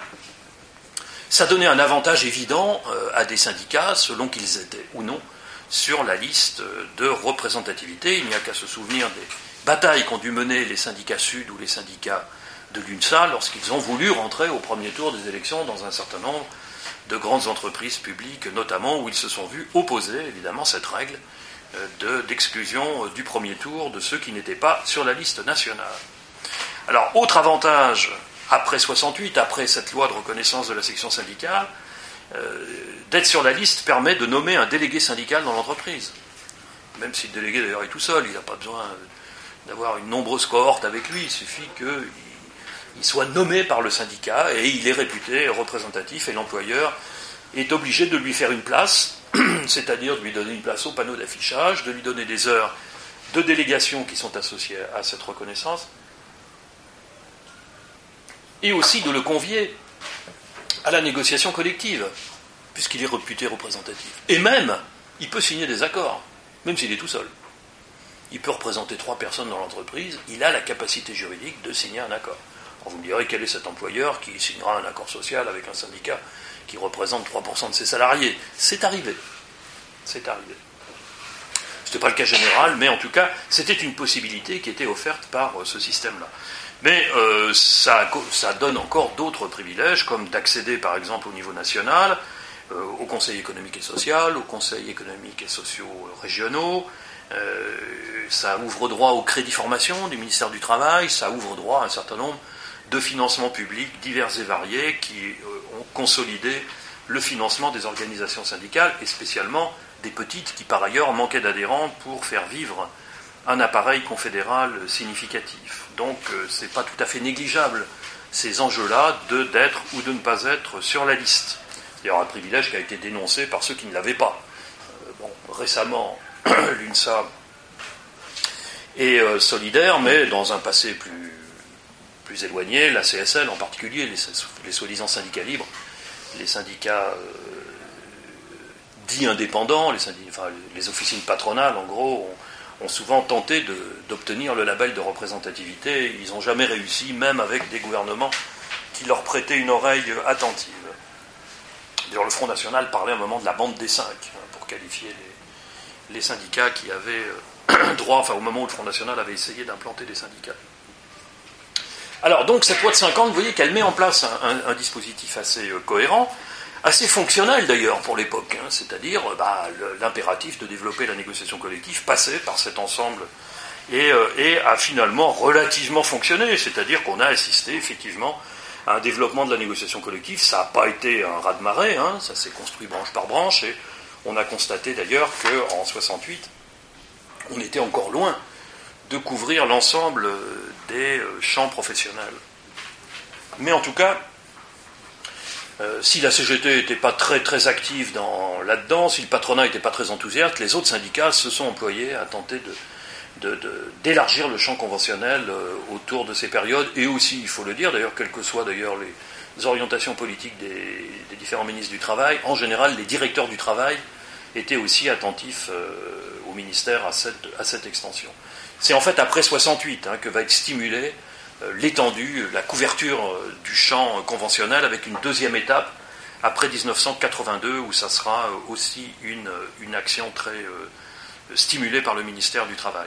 ça donnait un avantage évident à des syndicats, selon qu'ils étaient ou non sur la liste de représentativité. Il n'y a qu'à se souvenir des batailles qu'ont dû mener les syndicats sud ou les syndicats de l'UNSA lorsqu'ils ont voulu rentrer au premier tour des élections dans un certain nombre de grandes entreprises publiques, notamment où ils se sont vus opposer, évidemment, cette règle d'exclusion du premier tour de ceux qui n'étaient pas sur la liste nationale. Alors, autre avantage, après 68, après cette loi de reconnaissance de la section syndicale, d'être sur la liste permet de nommer un délégué syndical dans l'entreprise. Même si le délégué, d'ailleurs, est tout seul, il n'a pas besoin d'avoir une nombreuse cohorte avec lui, il suffit qu'il soit nommé par le syndicat et il est réputé représentatif et l'employeur est obligé de lui faire une place, c'est-à-dire de lui donner une place au panneau d'affichage, de lui donner des heures de délégation qui sont associées à cette reconnaissance, et aussi de le convier à la négociation collective, puisqu'il est réputé représentatif. Et même, il peut signer des accords, même s'il est tout seul. Il peut représenter 3 personnes dans l'entreprise, il a la capacité juridique de signer un accord. Alors vous me direz, quel est cet employeur qui signera un accord social avec un syndicat qui représente 3% de ses salariés ? C'est arrivé. C'est n'était pas le cas général, mais en tout cas, c'était une possibilité qui était offerte par ce système-là. Mais ça donne encore d'autres privilèges, comme d'accéder par exemple au niveau national, au Conseil économique et social, au Conseil économique et sociaux régionaux. Ça ouvre droit au crédit formation du ministère du Travail, ça ouvre droit à un certain nombre de financements publics divers et variés qui ont consolidé le financement des organisations syndicales, et spécialement des petites qui par ailleurs manquaient d'adhérents pour faire vivre un appareil confédéral significatif. Donc c'est pas tout à fait négligeable ces enjeux-là d'être ou de ne pas être sur la liste. C'est d'ailleurs un privilège qui a été dénoncé par ceux qui ne l'avaient pas. Récemment, l'UNSA est solidaire, mais dans un passé plus éloigné, la CSL en particulier, les soi-disant syndicats libres, les syndicats dits indépendants, les officines patronales en gros, ont souvent tenté d'obtenir le label de représentativité. Ils n'ont jamais réussi, même avec des gouvernements qui leur prêtaient une oreille attentive. D'ailleurs, le Front National parlait à un moment de la bande des 5, pour qualifier les syndicats qui avaient droit, au moment où le Front National avait essayé d'implanter des syndicats. Alors, donc, cette loi de 50, vous voyez qu'elle met en place un dispositif assez cohérent, assez fonctionnel d'ailleurs pour l'époque, c'est-à-dire l'impératif de développer la négociation collective passait par cet ensemble et a finalement relativement fonctionné, c'est-à-dire qu'on a assisté effectivement à un développement de la négociation collective. Ça n'a pas été un raz-de-marée, ça s'est construit branche par branche, et on a constaté d'ailleurs qu'en 68, on était encore loin de couvrir l'ensemble des champs professionnels. Mais en tout cas, si la CGT n'était pas très active là-dedans, si le patronat n'était pas très enthousiaste, les autres syndicats se sont employés à tenter d'élargir le champ conventionnel autour de ces périodes, et aussi, il faut le dire, d'ailleurs, quelles que soient d'ailleurs les orientations politiques des différents ministres du Travail, en général, les directeurs du travail étaient aussi attentifs au ministère à cette extension. C'est en fait après 68 que va être stimulée l'étendue, la couverture du champ conventionnel, avec une deuxième étape après 1982, où ça sera aussi une action très stimulée par le ministère du Travail.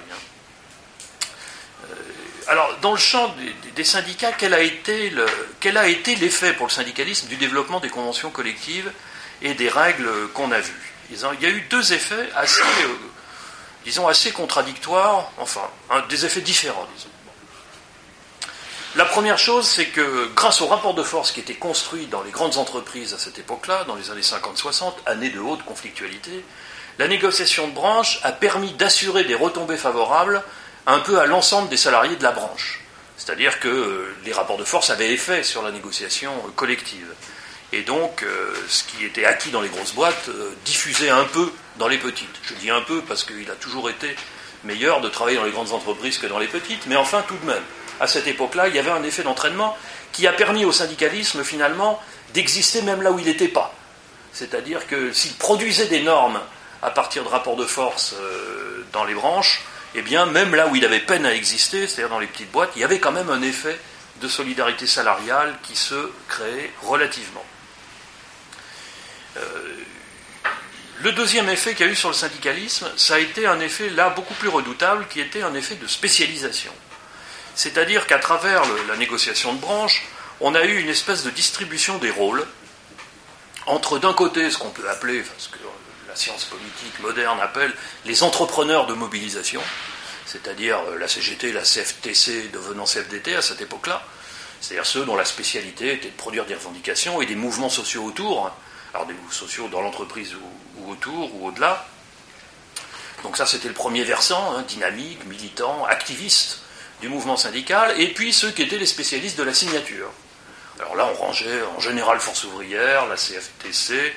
Alors, dans le champ des syndicats, quel a été l'effet pour le syndicalisme du développement des conventions collectives et des règles qu'on a vues? Il y a eu deux effets assez contradictoires, des effets différents, disons. La première chose, c'est que grâce au rapport de force qui était construit dans les grandes entreprises à cette époque-là, dans les années 50-60, années de haute conflictualité, la négociation de branche a permis d'assurer des retombées favorables un peu à l'ensemble des salariés de la branche. C'est-à-dire que les rapports de force avaient effet sur la négociation collective. Et donc, ce qui était acquis dans les grosses boîtes diffusait un peu dans les petites. Je dis un peu parce qu'il a toujours été meilleur de travailler dans les grandes entreprises que dans les petites, mais enfin, tout de même. À cette époque-là, il y avait un effet d'entraînement qui a permis au syndicalisme, finalement, d'exister même là où il n'était pas. C'est-à-dire que s'il produisait des normes à partir de rapports de force dans les branches, eh bien, même là où il avait peine à exister, c'est-à-dire dans les petites boîtes, il y avait quand même un effet de solidarité salariale qui se créait relativement. Le deuxième effet qu'il y a eu sur le syndicalisme, ça a été un effet là beaucoup plus redoutable, qui était un effet de spécialisation. C'est-à-dire qu'à travers la négociation de branche, on a eu une espèce de distribution des rôles entre d'un côté ce qu'on peut appeler, ce que la science politique moderne appelle les entrepreneurs de mobilisation, c'est-à-dire la CGT, la CFTC devenant CFDT à cette époque-là, c'est-à-dire ceux dont la spécialité était de produire des revendications et des mouvements sociaux autour, alors des mouvements sociaux dans l'entreprise ou autour ou au-delà. Donc ça c'était le premier versant, dynamique, militant, activiste du mouvement syndical, et puis ceux qui étaient les spécialistes de la signature. Alors là, on rangeait en général Force ouvrière, la CFTC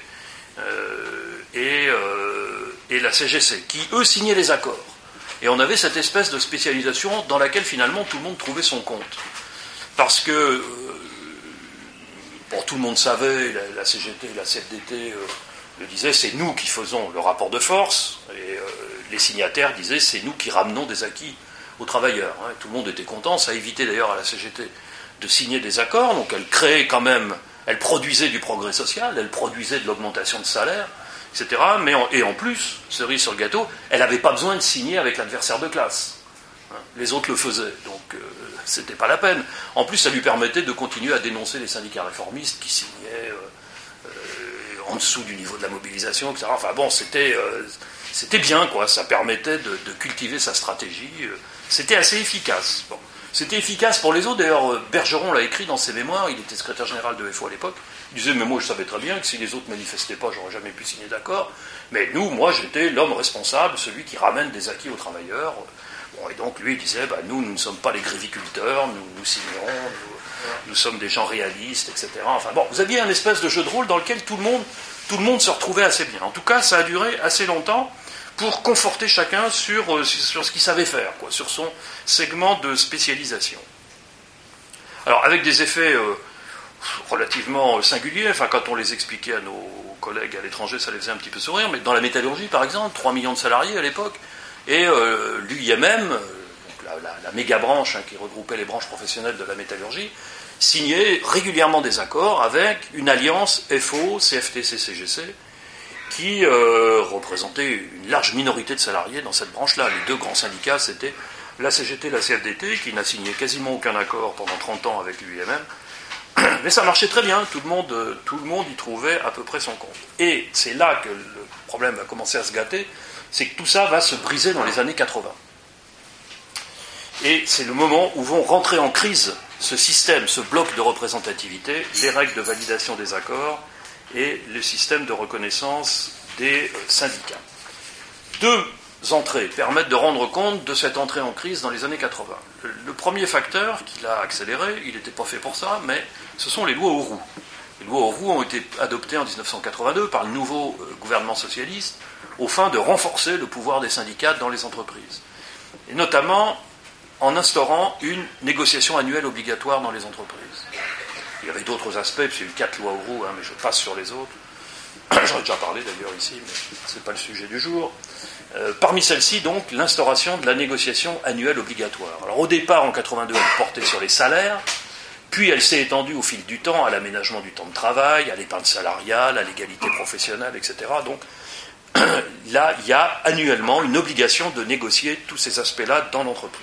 et la CGC, qui, eux, signaient les accords. Et on avait cette espèce de spécialisation dans laquelle, finalement, tout le monde trouvait son compte. Parce que, tout le monde savait, la CGT, la CFDT le disaient, c'est nous qui faisons le rapport de force, et les signataires disaient, c'est nous qui ramenons des acquis aux travailleurs. Tout le monde était content, ça évitait d'ailleurs à la CGT de signer des accords, donc elle créait quand même, elle produisait du progrès social, elle produisait de l'augmentation de salaire, etc. Et en plus, cerise sur le gâteau, elle n'avait pas besoin de signer avec l'adversaire de classe. Les autres le faisaient, donc c'était pas la peine. En plus, ça lui permettait de continuer à dénoncer les syndicats réformistes qui signaient en dessous du niveau de la mobilisation, etc. Enfin bon, c'était bien, quoi. Ça permettait de cultiver sa stratégie. C'était assez efficace. Bon. C'était efficace pour les autres. D'ailleurs, Bergeron l'a écrit dans ses mémoires. Il était secrétaire général de FO à l'époque. Il disait, mais moi je savais très bien que si les autres manifestaient pas, j'aurais jamais pu signer d'accord. Mais moi j'étais l'homme responsable, celui qui ramène des acquis aux travailleurs. Bon, et donc lui il disait, nous ne sommes pas les gréviculteurs, nous signerons, nous sommes des gens réalistes, etc. Enfin bon, vous aviez un espèce de jeu de rôle dans lequel tout le monde se retrouvait assez bien. En tout cas, ça a duré assez longtemps pour conforter chacun sur ce qu'il savait faire, quoi, sur son segment de spécialisation. Alors, avec des effets relativement singuliers, enfin, quand on les expliquait à nos collègues à l'étranger, ça les faisait un petit peu sourire, mais dans la métallurgie, par exemple, 3 millions de salariés à l'époque, et l'UIMM, la méga branche qui regroupait les branches professionnelles de la métallurgie, signait régulièrement des accords avec une alliance FO, CFTC, CGC, qui représentait une large minorité de salariés dans cette branche-là. Les deux grands syndicats, c'était la CGT et la CFDT, qui n'a signé quasiment aucun accord pendant 30 ans avec l'UIMM. Mais ça marchait très bien, tout le monde y trouvait à peu près son compte. Et c'est là que le problème va commencer à se gâter, c'est que tout ça va se briser dans les années 80. Et c'est le moment où vont rentrer en crise ce système, ce bloc de représentativité, les règles de validation des accords et le système de reconnaissance des syndicats. Deux entrées permettent de rendre compte de cette entrée en crise dans les années 80. Le premier facteur qui l'a accéléré, il n'était pas fait pour ça, mais ce sont les lois Auroux. Les lois Auroux ont été adoptées en 1982 par le nouveau gouvernement socialiste aux fins de renforcer le pouvoir des syndicats dans les entreprises. Et notamment en instaurant une négociation annuelle obligatoire dans les entreprises. Il y avait d'autres aspects, puis il y a eu 4 lois Auroux, mais je passe sur les autres. J'en ai déjà parlé d'ailleurs ici, mais ce n'est pas le sujet du jour. Parmi celles-ci, donc, l'instauration de la négociation annuelle obligatoire. Alors au départ, en 82, elle portait sur les salaires, puis elle s'est étendue au fil du temps à l'aménagement du temps de travail, à l'épargne salariale, à l'égalité professionnelle, etc. Donc là, il y a annuellement une obligation de négocier tous ces aspects-là dans l'entreprise.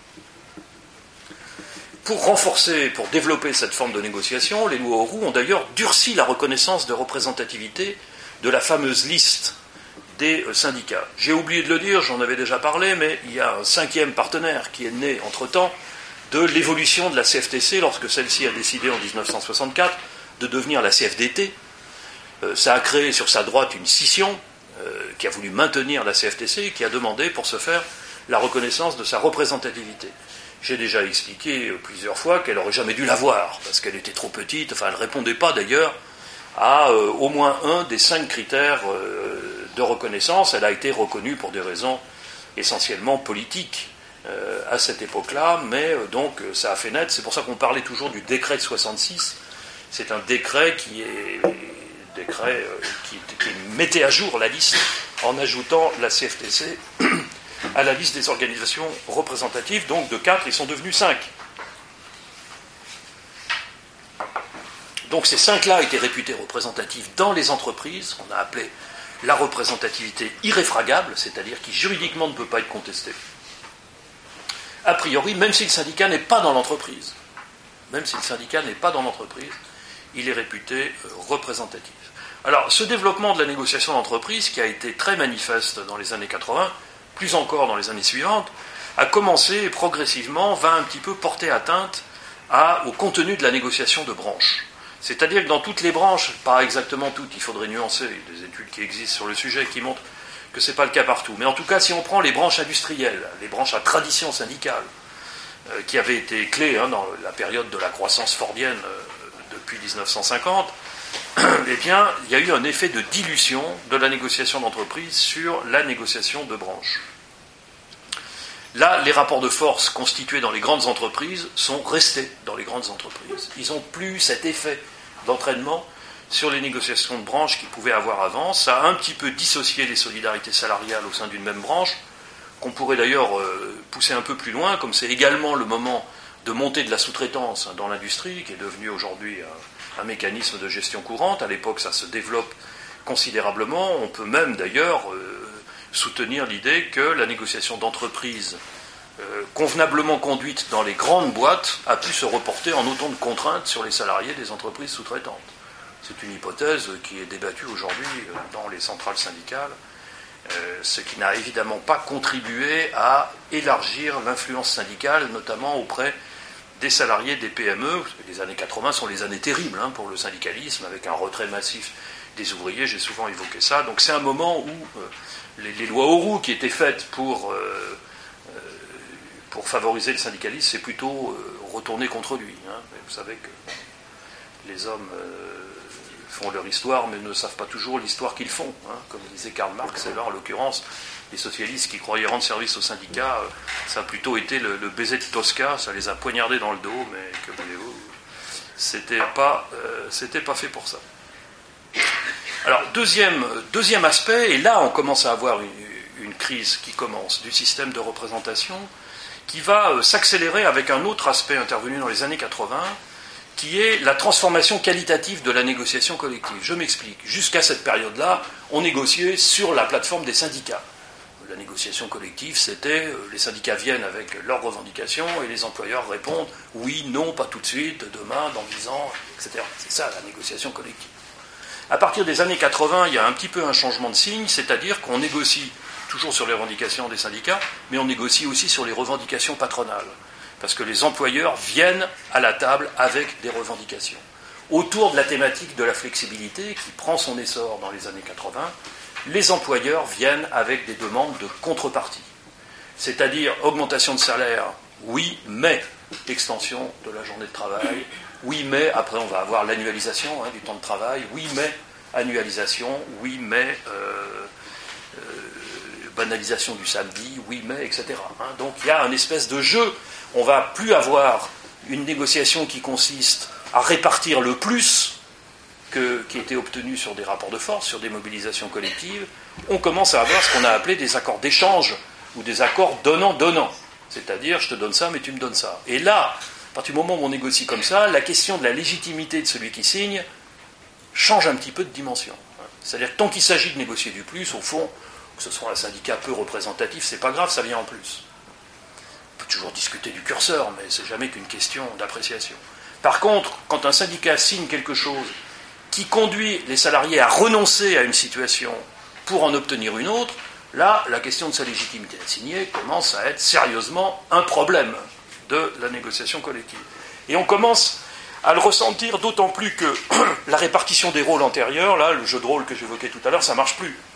Pour renforcer, pour développer cette forme de négociation, les lois Auroux ont d'ailleurs durci la reconnaissance de représentativité de la fameuse liste des syndicats. J'ai oublié de le dire, j'en avais déjà parlé, mais il y a un 5e partenaire qui est né entre-temps de l'évolution de la CFTC lorsque celle-ci a décidé en 1964 de devenir la CFDT. Ça a créé sur sa droite une scission qui a voulu maintenir la CFTC et qui a demandé pour ce faire la reconnaissance de sa représentativité. J'ai déjà expliqué plusieurs fois qu'elle n'aurait jamais dû l'avoir, parce qu'elle était trop petite, enfin elle ne répondait pas d'ailleurs à au moins un des 5 critères de reconnaissance. Elle a été reconnue pour des raisons essentiellement politiques à cette époque-là, mais donc ça a fait naître, c'est pour ça qu'on parlait toujours du décret de 66, c'est un décret qui mettait à jour la liste en ajoutant la CFTC à la liste des organisations représentatives, donc de 4, ils sont devenus 5. Donc ces 5-là étaient réputés représentatifs dans les entreprises, qu'on a appelé la représentativité irréfragable, c'est-à-dire qui juridiquement ne peut pas être contestée. A priori, même si le syndicat n'est pas dans l'entreprise. Même si le syndicat n'est pas dans l'entreprise, il est réputé représentatif. Alors, ce développement de la négociation d'entreprise, qui a été très manifeste dans les années 80, plus encore dans les années suivantes, a commencé et progressivement va un petit peu porter atteinte au contenu de la négociation de branche. C'est-à-dire que dans toutes les branches, pas exactement toutes, il faudrait nuancer, il y a des études qui existent sur le sujet qui montrent que ce n'est pas le cas partout. Mais en tout cas, si on prend les branches industrielles, les branches à tradition syndicale, qui avaient été clés dans la période de la croissance fordienne depuis 1950, eh bien, il y a eu un effet de dilution de la négociation d'entreprise sur la négociation de branche. Là, les rapports de force constitués dans les grandes entreprises sont restés dans les grandes entreprises. Ils n'ont plus cet effet d'entraînement sur les négociations de branche qu'ils pouvaient avoir avant. Ça a un petit peu dissocié les solidarités salariales au sein d'une même branche, qu'on pourrait d'ailleurs pousser un peu plus loin, comme c'est également le moment de montée de la sous-traitance dans l'industrie, qui est devenu aujourd'hui un mécanisme de gestion courante. À l'époque, ça se développe considérablement. On peut même d'ailleurs soutenir l'idée que la négociation d'entreprise convenablement conduite dans les grandes boîtes a pu se reporter en autant de contraintes sur les salariés des entreprises sous-traitantes. C'est une hypothèse qui est débattue aujourd'hui dans les centrales syndicales, ce qui n'a évidemment pas contribué à élargir l'influence syndicale, notamment auprès des salariés des PME. Les années 80 sont les années terribles pour le syndicalisme, avec un retrait massif des ouvriers, j'ai souvent évoqué ça. Donc c'est un moment où les lois Auroux qui étaient faites pour favoriser le syndicalisme, c'est plutôt retourné contre lui. Vous savez que les hommes font leur histoire, mais ne savent pas toujours l'histoire qu'ils font. Comme disait Karl Marx, et là, en l'occurrence, les socialistes qui croyaient rendre service aux syndicats, ça a plutôt été le baiser de Tosca, ça les a poignardés dans le dos, mais que voulez-vous, c'était pas fait pour ça. Alors, deuxième aspect, et là on commence à avoir une crise qui commence du système de représentation, qui va s'accélérer avec un autre aspect intervenu dans les années 80, qui est la transformation qualitative de la négociation collective. Je m'explique. Jusqu'à cette période-là, on négociait sur la plateforme des syndicats. La négociation collective, c'était les syndicats viennent avec leurs revendications et les employeurs répondent oui, non, pas tout de suite, demain, dans 10 ans, etc. C'est ça la négociation collective. À partir des années 80, il y a un petit peu un changement de signe, c'est-à-dire qu'on négocie toujours sur les revendications des syndicats, mais on négocie aussi sur les revendications patronales. Parce que les employeurs viennent à la table avec des revendications. Autour de la thématique de la flexibilité, qui prend son essor dans les années 80, les employeurs viennent avec des demandes de contrepartie. C'est-à-dire augmentation de salaire, oui, mais extension de la journée de travail, oui, mais après on va avoir l'annualisation du temps de travail, oui, mais annualisation, oui, mais banalisation du samedi, oui, mais, etc. Donc il y a une espèce de jeu. On ne va plus avoir une négociation qui consiste à répartir le plus qui était obtenu sur des rapports de force, sur des mobilisations collectives. On commence à avoir ce qu'on a appelé des accords d'échange ou des accords donnant-donnant. C'est-à-dire, je te donne ça, mais tu me donnes ça. Et là, à partir du moment où on négocie comme ça, la question de la légitimité de celui qui signe change un petit peu de dimension. C'est-à-dire que tant qu'il s'agit de négocier du plus, au fond, que ce soit un syndicat peu représentatif, c'est pas grave, ça vient en plus. On peut toujours discuter du curseur, mais c'est jamais qu'une question d'appréciation. Par contre, quand un syndicat signe quelque chose qui conduit les salariés à renoncer à une situation pour en obtenir une autre, là, la question de sa légitimité à signer commence à être sérieusement un problème de la négociation collective. Et on commence à le ressentir d'autant plus que la répartition des rôles antérieurs, là, le jeu de rôle que j'évoquais tout à l'heure, ça ne marche plus.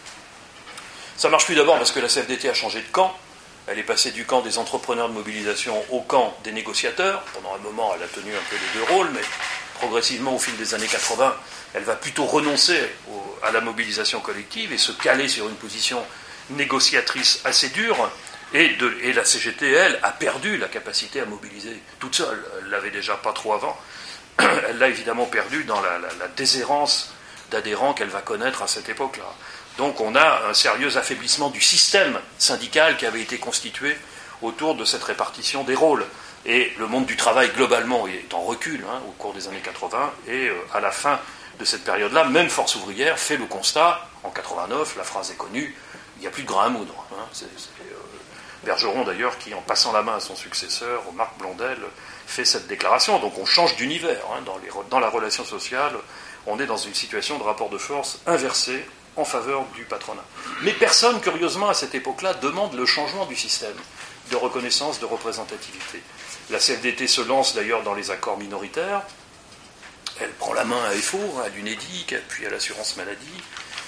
Ça ne marche plus d'abord parce que la CFDT a changé de camp. Elle est passée du camp des entrepreneurs de mobilisation au camp des négociateurs. Pendant un moment, elle a tenu un peu les deux rôles, mais progressivement, au fil des années 80, elle va plutôt renoncer à la mobilisation collective et se caler sur une position négociatrice assez dure. Et la CGT, elle, a perdu la capacité à mobiliser toute seule. Elle ne l'avait déjà pas trop avant. Elle l'a évidemment perdu dans la déshérence d'adhérents qu'elle va connaître à cette époque-là. Donc on a un sérieux affaiblissement du système syndical qui avait été constitué autour de cette répartition des rôles. Et le monde du travail, globalement, est en recul au cours des années 80. Et à la fin de cette période-là, même Force ouvrière fait le constat, en 89, la phrase est connue, il n'y a plus de grain à moudre. C'est Bergeron, d'ailleurs, qui, en passant la main à son successeur, Marc Blondel, fait cette déclaration. Donc on change d'univers. Dans la relation sociale, on est dans une situation de rapport de force inversé en faveur du patronat. Mais personne, curieusement, à cette époque-là, demande le changement du système de reconnaissance, de représentativité. La CFDT se lance d'ailleurs dans les accords minoritaires. Elle prend la main à FO, à l'UNEDIC, puis à l'assurance maladie,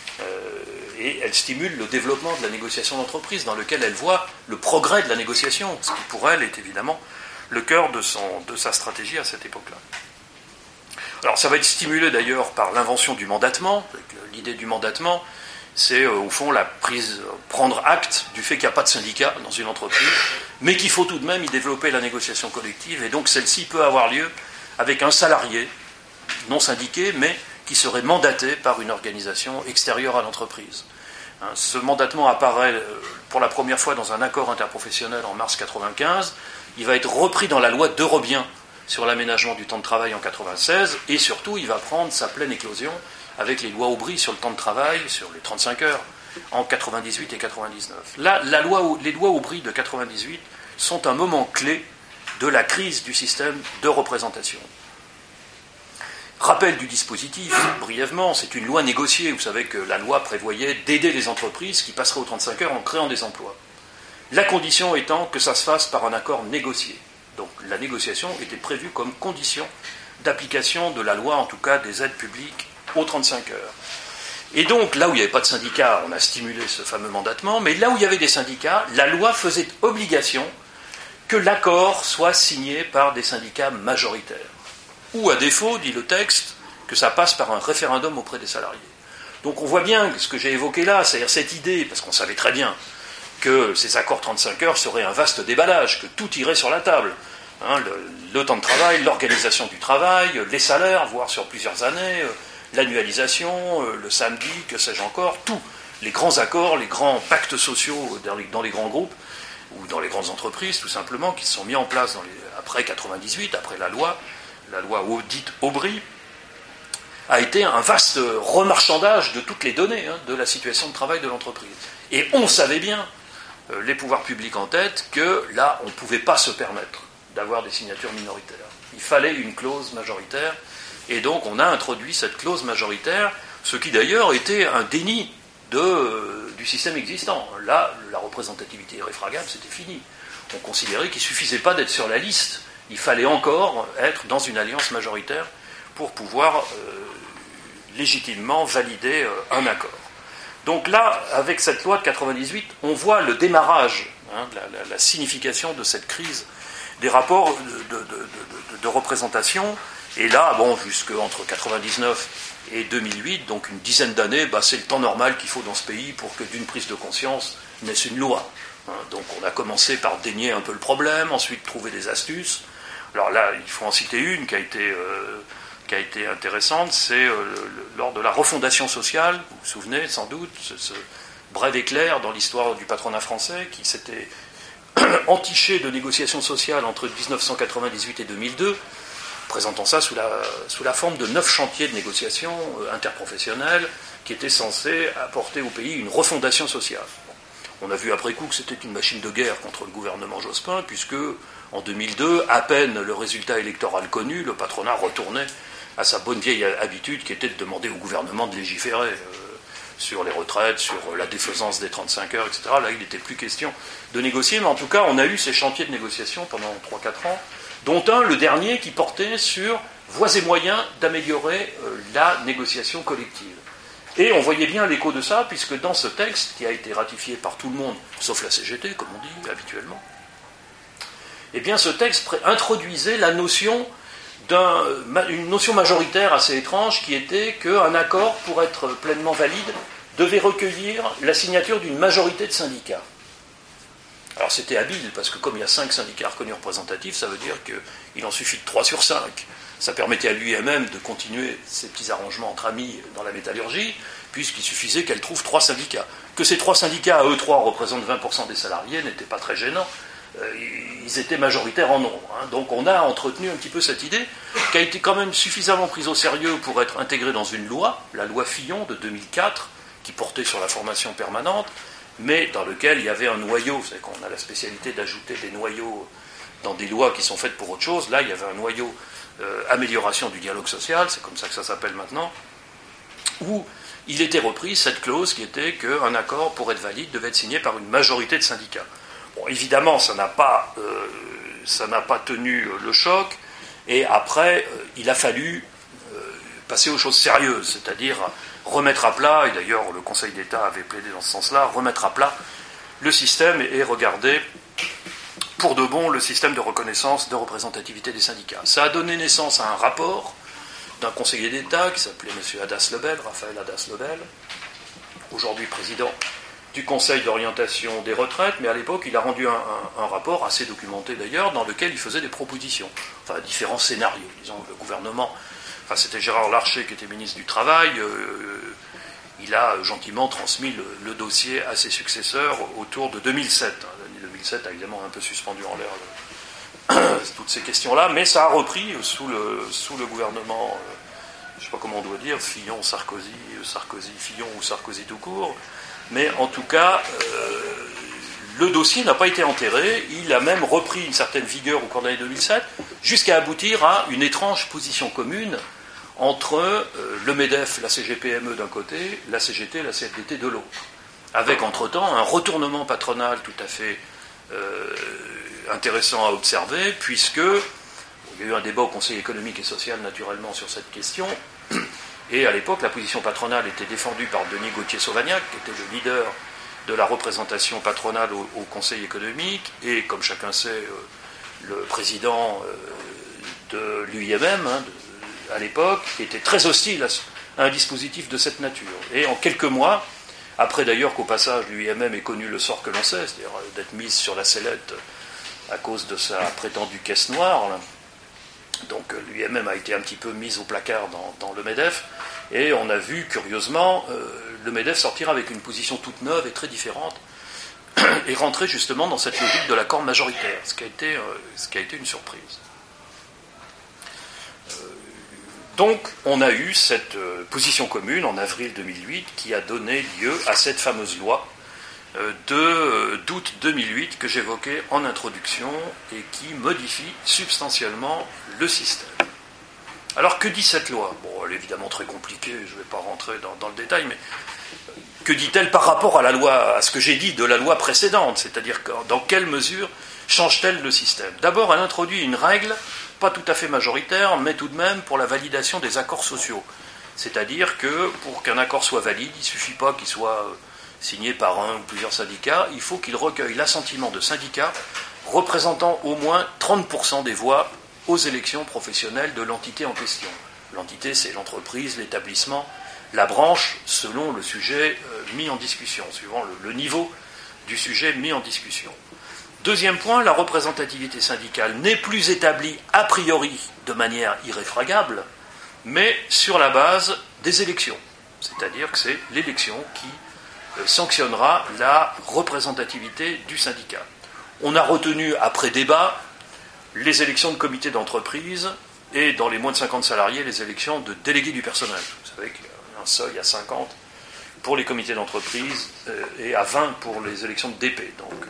et elle stimule le développement de la négociation d'entreprise, dans lequel elle voit le progrès de la négociation, ce qui pour elle est évidemment le cœur de sa stratégie à cette époque-là. Alors ça va être stimulé d'ailleurs par l'invention du mandatement. L'idée du mandatement, c'est au fond prendre acte du fait qu'il n'y a pas de syndicat dans une entreprise, mais qu'il faut tout de même y développer la négociation collective, et donc celle-ci peut avoir lieu avec un salarié non syndiqué, mais qui serait mandaté par une organisation extérieure à l'entreprise. Ce mandatement apparaît pour la première fois dans un accord interprofessionnel en mars 1995. Il va être repris dans la loi d'Eurobien sur l'aménagement du temps de travail en 1996, et surtout il va prendre sa pleine éclosion avec les lois Aubry sur le temps de travail, sur les 35 heures, en 98 et 99. Là, les lois Aubry de 98 sont un moment clé de la crise du système de représentation. Rappel du dispositif, brièvement, c'est une loi négociée. Vous savez que la loi prévoyait d'aider les entreprises qui passeraient aux 35 heures en créant des emplois. La condition étant que ça se fasse par un accord négocié. Donc la négociation était prévue comme condition d'application de la loi, en tout cas des aides publiques, aux 35 heures. Et donc, là où il n'y avait pas de syndicats, on a stimulé ce fameux mandatement, mais là où il y avait des syndicats, la loi faisait obligation que l'accord soit signé par des syndicats majoritaires. Ou à défaut, dit le texte, que ça passe par un référendum auprès des salariés. Donc on voit bien ce que j'ai évoqué là, c'est-à-dire cette idée, parce qu'on savait très bien que ces accords 35 heures seraient un vaste déballage, que tout irait sur la table. Le temps de travail, l'organisation du travail, les salaires, voire sur plusieurs années, l'annualisation, le samedi, que sais-je encore, tout. Les grands accords, les grands pactes sociaux dans les grands groupes, ou dans les grandes entreprises, tout simplement, qui se sont mis en place après 98, après la loi dite Aubry, a été un vaste remarchandage de toutes les données de la situation de travail de l'entreprise. Et on savait bien, les pouvoirs publics en tête, que là, on ne pouvait pas se permettre d'avoir des signatures minoritaires. Il fallait une clause majoritaire, et donc on a introduit cette clause majoritaire, ce qui d'ailleurs était un déni du système existant. Là, la représentativité irréfragable, c'était fini. On considérait qu'il ne suffisait pas d'être sur la liste, il fallait encore être dans une alliance majoritaire pour pouvoir légitimement valider un accord. Donc là, avec cette loi de 98, on voit le démarrage, la signification de cette crise des rapports de représentation. Et là, jusqu'entre 99 et 2008, donc une dizaine d'années, c'est le temps normal qu'il faut dans ce pays pour que d'une prise de conscience naisse une loi. Donc on a commencé par dénier un peu le problème, ensuite trouver des astuces. Alors là, il faut en citer une qui a été intéressante, c'est lors de la refondation sociale, vous vous souvenez sans doute, ce bref éclair dans l'histoire du patronat français qui s'était entiché de négociations sociales entre 1998 et 2002, présentant ça sous la forme de 9 chantiers de négociations interprofessionnelles qui étaient censés apporter au pays une refondation sociale. On a vu après coup que c'était une machine de guerre contre le gouvernement Jospin, puisque en 2002, à peine le résultat électoral connu, le patronat retournait à sa bonne vieille habitude qui était de demander au gouvernement de légiférer sur les retraites, sur la défaisance des 35 heures, etc. Là, il n'était plus question de négocier, mais en tout cas, on a eu ces chantiers de négociation pendant 3-4 ans, dont un, le dernier, qui portait sur voies et moyens d'améliorer la négociation collective. Et on voyait bien l'écho de ça, puisque dans ce texte, qui a été ratifié par tout le monde, sauf la CGT, comme on dit habituellement, eh bien ce texte introduisait la notion une notion majoritaire assez étrange, qui était qu'un accord, pour être pleinement valide, devait recueillir la signature d'une majorité de syndicats. Alors c'était habile, parce que comme il y a 5 syndicats reconnus représentatifs, ça veut dire qu'il en suffit de 3 sur 5. Ça permettait à l'UIMM de continuer ses petits arrangements entre amis dans la métallurgie, puisqu'il suffisait qu'elle trouve 3 syndicats. Que ces 3 syndicats, à eux 3, représentent 20% des salariés, n'était pas très gênant. Ils étaient majoritaires en nombre. Donc on a entretenu un petit peu cette idée, qui a été quand même suffisamment prise au sérieux pour être intégrée dans une loi, la loi Fillon de 2004, qui portait sur la formation permanente, mais dans lequel il y avait un noyau. Vous savez qu'on a la spécialité d'ajouter des noyaux dans des lois qui sont faites pour autre chose. Là, il y avait un noyau amélioration du dialogue social, c'est comme ça que ça s'appelle maintenant, où il était repris cette clause qui était qu'un accord, pour être valide, devait être signé par une majorité de syndicats. Bon, évidemment, ça n'a pas tenu le choc, et après, il a fallu passer aux choses sérieuses, c'est-à-dire remettre à plat, et d'ailleurs le Conseil d'État avait plaidé dans ce sens-là, remettre à plat le système et regarder pour de bon le système de reconnaissance de représentativité des syndicats. Ça a donné naissance à un rapport d'un conseiller d'État qui s'appelait M. Hadas-Lebel, Raphaël Hadas-Lebel, aujourd'hui président du Conseil d'orientation des retraites, mais à l'époque il a rendu un rapport assez documenté d'ailleurs, dans lequel il faisait des propositions, enfin différents scénarios. Disons, le gouvernement, c'était Gérard Larcher qui était ministre du Travail, il a gentiment transmis le dossier à ses successeurs autour de 2007. L'année 2007 a évidemment un peu suspendu en l'air toutes ces questions-là, mais ça a repris sous le gouvernement je ne sais pas comment on doit dire, Fillon-Sarkozy, Sarkozy-Fillon ou Sarkozy tout court, mais en tout cas, le dossier n'a pas été enterré, il a même repris une certaine vigueur au cours de l'année 2007, jusqu'à aboutir à une étrange position commune entre le MEDEF, la CGPME d'un côté, la CGT et la CFDT de l'autre, avec entre-temps un retournement patronal tout à fait intéressant à observer, puisque il y a eu un débat au Conseil économique et social naturellement sur cette question, et à l'époque la position patronale était défendue par Denis Gauthier-Sauvagnac, qui était le leader de la représentation patronale au Conseil économique, et comme chacun sait, le président de l'UIMM, à l'époque, était très hostile à un dispositif de cette nature. Et en quelques mois, après d'ailleurs qu'au passage l'UIMM ait connu le sort que l'on sait, c'est-à-dire d'être mise sur la sellette à cause de sa prétendue caisse noire, là. Donc l'UIMM a été un petit peu mise au placard dans le MEDEF, et on a vu curieusement le MEDEF sortir avec une position toute neuve et très différente, et rentrer justement dans cette logique de l'accord majoritaire, ce qui a été une surprise. Donc on a eu cette position commune en avril 2008 qui a donné lieu à cette fameuse loi d'août 2008 que j'évoquais en introduction et qui modifie substantiellement le système. Alors que dit cette loi ? Bon, elle est évidemment très compliquée, je ne vais pas rentrer dans le détail, mais que dit-elle par rapport à la loi, à ce que j'ai dit de la loi précédente ? C'est-à-dire dans quelle mesure change-t-elle le système ? D'abord, elle introduit une règle, pas tout à fait majoritaire, mais tout de même pour la validation des accords sociaux. C'est-à-dire que pour qu'un accord soit valide, il ne suffit pas qu'il soit signé par un ou plusieurs syndicats, il faut qu'il recueille l'assentiment de syndicats représentant au moins 30% des voix aux élections professionnelles de l'entité en question. L'entité, c'est l'entreprise, l'établissement, la branche, selon le sujet mis en discussion, suivant le niveau du sujet mis en discussion. Deuxième point, la représentativité syndicale n'est plus établie a priori de manière irréfragable, mais sur la base des élections. C'est-à-dire que c'est l'élection qui sanctionnera la représentativité du syndicat. On a retenu, après débat, les élections de comités d'entreprise et, dans les moins de 50 salariés, les élections de délégués du personnel. Vous savez qu'il y a un seuil à 50 pour les comités d'entreprise et à 20 pour les élections de DP. Donc,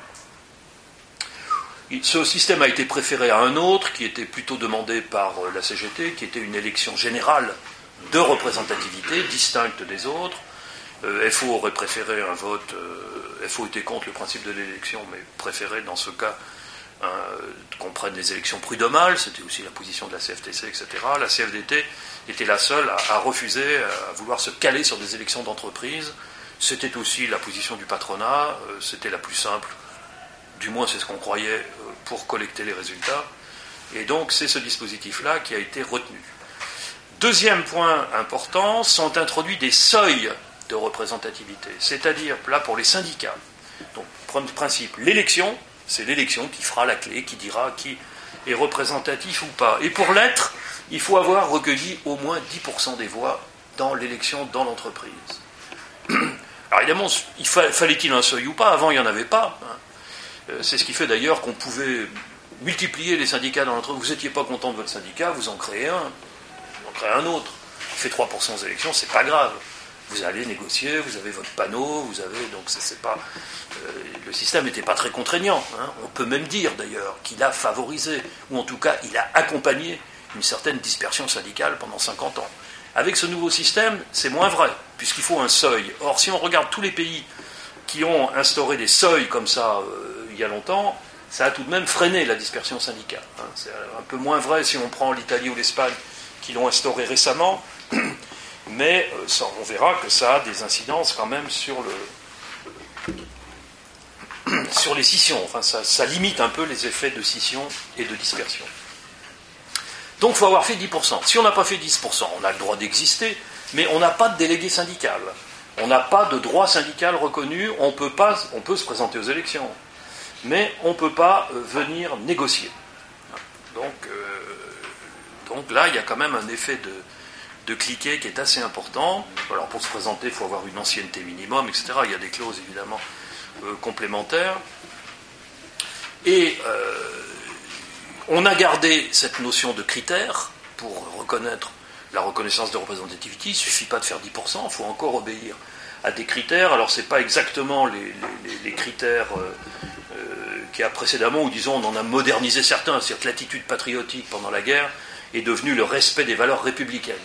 ce système a été préféré à un autre qui était plutôt demandé par la CGT, qui était une élection générale de représentativité distincte des autres. FO aurait préféré un vote, FO était contre le principe de l'élection, mais préférait dans ce cas qu'on prenne des élections prud'homales, c'était aussi la position de la CFTC, etc. La CFDT était la seule à refuser, à vouloir se caler sur des élections d'entreprise. C'était aussi la position du patronat, c'était la plus simple, du moins c'est ce qu'on croyait, pour collecter les résultats. Et donc c'est ce dispositif-là qui a été retenu. Deuxième point important, sont introduits des seuils de représentativité, c'est-à-dire là pour les syndicats. Donc, principe, l'élection, c'est l'élection qui fera la clé, qui dira qui est représentatif ou pas. Et pour l'être, il faut avoir recueilli au moins 10% des voix dans l'élection dans l'entreprise. Alors évidemment, fallait-il un seuil ou pas ? Avant, il n'y en avait pas. C'est ce qui fait d'ailleurs qu'on pouvait multiplier les syndicats dans l'entreprise. Vous n'étiez pas content de votre syndicat, vous en créez un, vous en créez un autre. Il fait 3% aux élections, c'est pas grave. Vous allez négocier, vous avez votre panneau, vous avez donc c'est pas le système n'était pas très contraignant. Hein. On peut même dire d'ailleurs qu'il a favorisé, ou en tout cas il a accompagné une certaine dispersion syndicale pendant 50 ans. Avec ce nouveau système, c'est moins vrai, puisqu'il faut un seuil. Or, si on regarde tous les pays qui ont instauré des seuils comme ça il y a longtemps, ça a tout de même freiné la dispersion syndicale. Hein. C'est un peu moins vrai si on prend l'Italie ou l'Espagne qui l'ont instauré récemment. Mais on verra que ça a des incidences quand même sur les scissions. Enfin, ça limite un peu les effets de scission et de dispersion. Donc il faut avoir fait 10%. Si on n'a pas fait 10%, on a le droit d'exister, mais on n'a pas de délégué syndical. On n'a pas de droit syndical reconnu. On peut se présenter aux élections, mais on ne peut pas venir négocier. Donc là, il y a quand même un effet de cliquet qui est assez important. Alors pour se présenter, il faut avoir une ancienneté minimum, etc. Il y a des clauses évidemment complémentaires. Et on a gardé cette notion de critère pour reconnaître la reconnaissance de représentativité, il ne suffit pas de faire 10%, il faut encore obéir à des critères. Alors ce n'est pas exactement les critères qu'il y a précédemment, où disons on en a modernisé certains, c'est-à-dire que l'attitude patriotique pendant la guerre est devenue le respect des valeurs républicaines.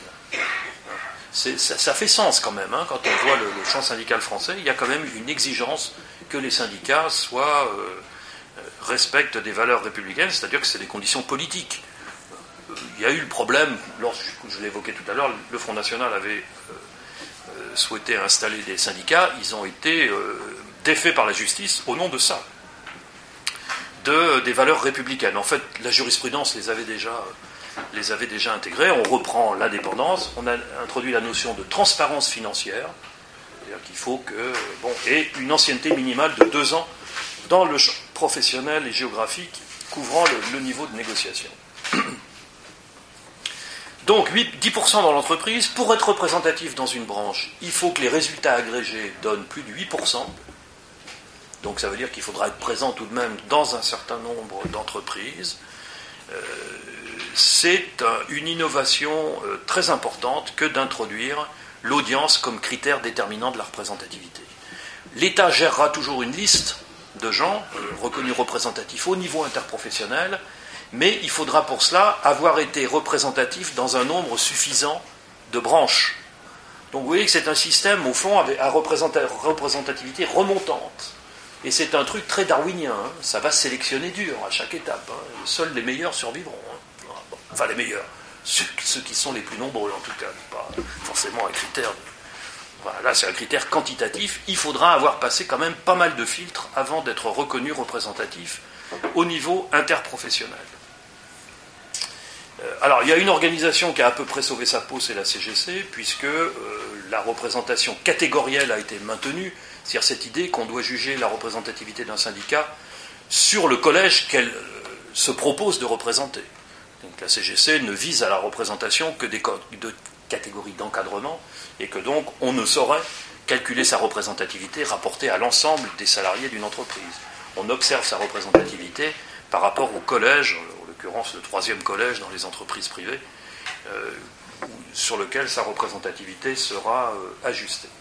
Ça fait sens quand même, hein, quand on voit le champ syndical français, il y a quand même une exigence que les syndicats respectent des valeurs républicaines, c'est-à-dire que c'est des conditions politiques. Il y a eu le problème, je l'évoquais tout à l'heure, le Front National avait souhaité installer des syndicats, ils ont été défaits par la justice au nom de ça, des valeurs républicaines. En fait, la jurisprudence les avait déjà intégrés. On reprend l'indépendance, on a introduit la notion de transparence financière, c'est-à-dire qu'il faut et une ancienneté minimale de 2 ans dans le champ professionnel et géographique couvrant le niveau de négociation. Donc 10% dans l'entreprise. Pour être représentatif dans une branche, il faut que les résultats agrégés donnent plus de 8%. Donc ça veut dire qu'il faudra être présent tout de même dans un certain nombre d'entreprises. C'est une innovation très importante que d'introduire l'audience comme critère déterminant de la représentativité. L'État gérera toujours une liste de gens reconnus représentatifs au niveau interprofessionnel, mais il faudra pour cela avoir été représentatif dans un nombre suffisant de branches. Donc vous voyez que c'est un système, au fond, à représentativité remontante. Et c'est un truc très darwinien, hein. Ça va sélectionner dur à chaque étape, hein. Seuls les meilleurs survivront. Hein. Bon, enfin les meilleurs, ceux qui sont les plus nombreux en tout cas, pas forcément un critère. Voilà, là c'est un critère quantitatif, il faudra avoir passé quand même pas mal de filtres avant d'être reconnu représentatif au niveau interprofessionnel. Alors il y a une organisation qui a à peu près sauvé sa peau, c'est la CGC, puisque la représentation catégorielle a été maintenue. C'est-à-dire cette idée qu'on doit juger la représentativité d'un syndicat sur le collège qu'elle se propose de représenter. Donc la CGC ne vise à la représentation que de catégories d'encadrement, et que donc on ne saurait calculer sa représentativité rapportée à l'ensemble des salariés d'une entreprise. On observe sa représentativité par rapport au collège, en l'occurrence le 3e collège dans les entreprises privées, sur lequel sa représentativité sera ajustée.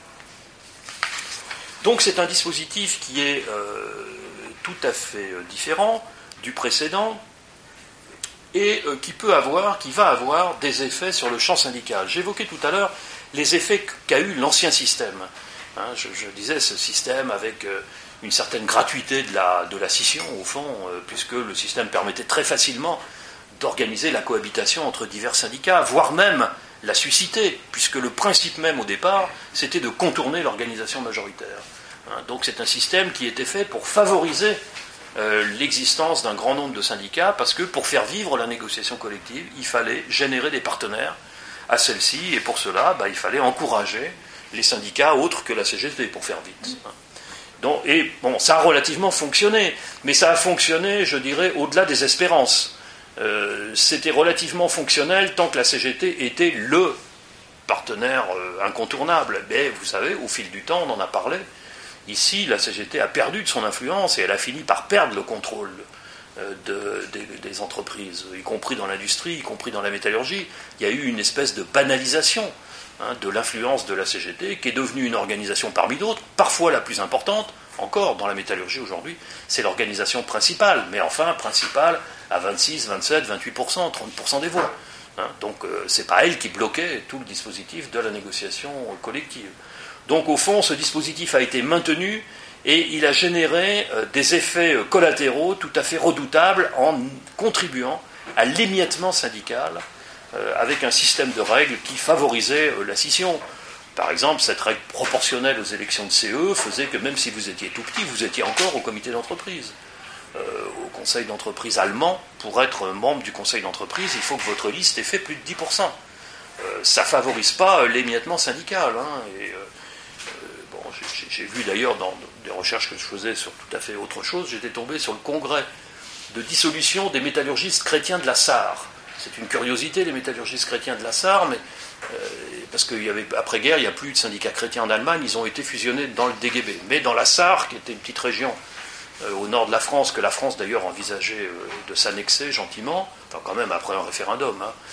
Donc c'est un dispositif qui est tout à fait différent du précédent et qui va avoir des effets sur le champ syndical. J'évoquais tout à l'heure les effets qu'a eu l'ancien système. Hein, je disais ce système avec une certaine gratuité de la scission, au fond, puisque le système permettait très facilement d'organiser la cohabitation entre divers syndicats, voire même la susciter, puisque le principe même au départ, c'était de contourner l'organisation majoritaire. Donc c'est un système qui était fait pour favoriser l'existence d'un grand nombre de syndicats, parce que pour faire vivre la négociation collective, il fallait générer des partenaires à celle-ci, et pour cela, il fallait encourager les syndicats autres que la CGT, pour faire vite. Donc, et bon, ça a relativement fonctionné, mais ça a fonctionné, je dirais, au-delà des espérances. C'était relativement fonctionnel tant que la CGT était le partenaire incontournable. Mais vous savez, au fil du temps, on en a parlé, ici, la CGT a perdu de son influence et elle a fini par perdre le contrôle des entreprises, y compris dans l'industrie, y compris dans la métallurgie. Il y a eu une espèce de banalisation de l'influence de la CGT, qui est devenue une organisation parmi d'autres, parfois la plus importante, encore dans la métallurgie aujourd'hui, c'est l'organisation principale, mais enfin principale à 26, 27, 28%, 30% des voix. Donc c'est pas elle qui bloquait tout le dispositif de la négociation collective. Donc au fond, ce dispositif a été maintenu et il a généré des effets collatéraux tout à fait redoutables en contribuant à l'émiettement syndical avec un système de règles qui favorisait la scission. Par exemple, cette règle proportionnelle aux élections de CE faisait que même si vous étiez tout petit, vous étiez encore au comité d'entreprise. Au conseil d'entreprise allemand, pour être membre du conseil d'entreprise, il faut que votre liste ait fait plus de 10%. Ça ne favorise pas l'émiettement syndical. J'ai vu d'ailleurs dans des recherches que je faisais sur tout à fait autre chose, j'étais tombé sur le congrès de dissolution des métallurgistes chrétiens de la Sarre. C'est une curiosité, les métallurgistes chrétiens de la Sarre, mais, parce qu'après-guerre, il n'y a plus de syndicats chrétiens en Allemagne, ils ont été fusionnés dans le DGB. Mais dans la Sarre, qui était une petite région au nord de la France, que la France d'ailleurs envisageait de s'annexer gentiment, enfin quand même après un référendum,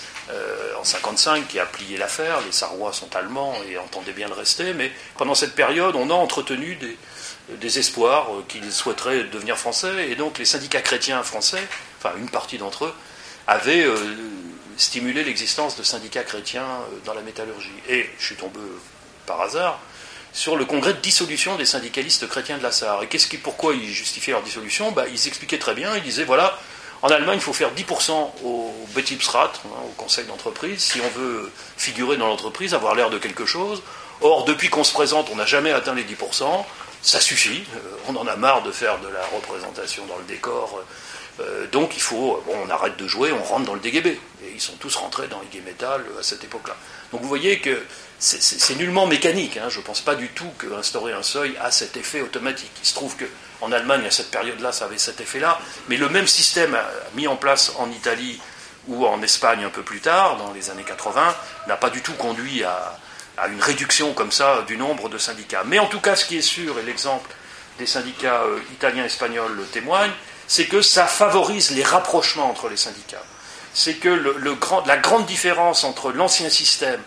en 1955, qui a plié l'affaire. Les Sarrois sont allemands et entendaient bien le rester, mais pendant cette période, on a entretenu des espoirs qu'ils souhaiteraient devenir français, et donc les syndicats chrétiens français, enfin une partie d'entre eux, avaient stimulé l'existence de syndicats chrétiens dans la métallurgie. Et je suis tombé par hasard sur le congrès de dissolution des syndicalistes chrétiens de la Sarre. Et pourquoi ils justifiaient leur dissolution ? Ils expliquaient très bien, ils disaient, voilà, en Allemagne, il faut faire 10% au Betriebsrat, au conseil d'entreprise, si on veut figurer dans l'entreprise, avoir l'air de quelque chose. Or, depuis qu'on se présente, on n'a jamais atteint les 10%, ça suffit, on en a marre de faire de la représentation dans le décor, donc il faut, on arrête de jouer, on rentre dans le DGB. Et ils sont tous rentrés dans IG Metall à cette époque-là. Donc vous voyez que c'est nullement mécanique, je ne pense pas du tout qu'instaurer un seuil a cet effet automatique. Il se trouve qu'en Allemagne, à cette période-là, ça avait cet effet-là, mais le même système mis en place en Italie ou en Espagne un peu plus tard, dans les années 80, n'a pas du tout conduit à une réduction comme ça du nombre de syndicats. Mais en tout cas, ce qui est sûr, et l'exemple des syndicats italiens et espagnols le témoigne, c'est que ça favorise les rapprochements entre les syndicats. C'est que la grande différence entre l'ancien système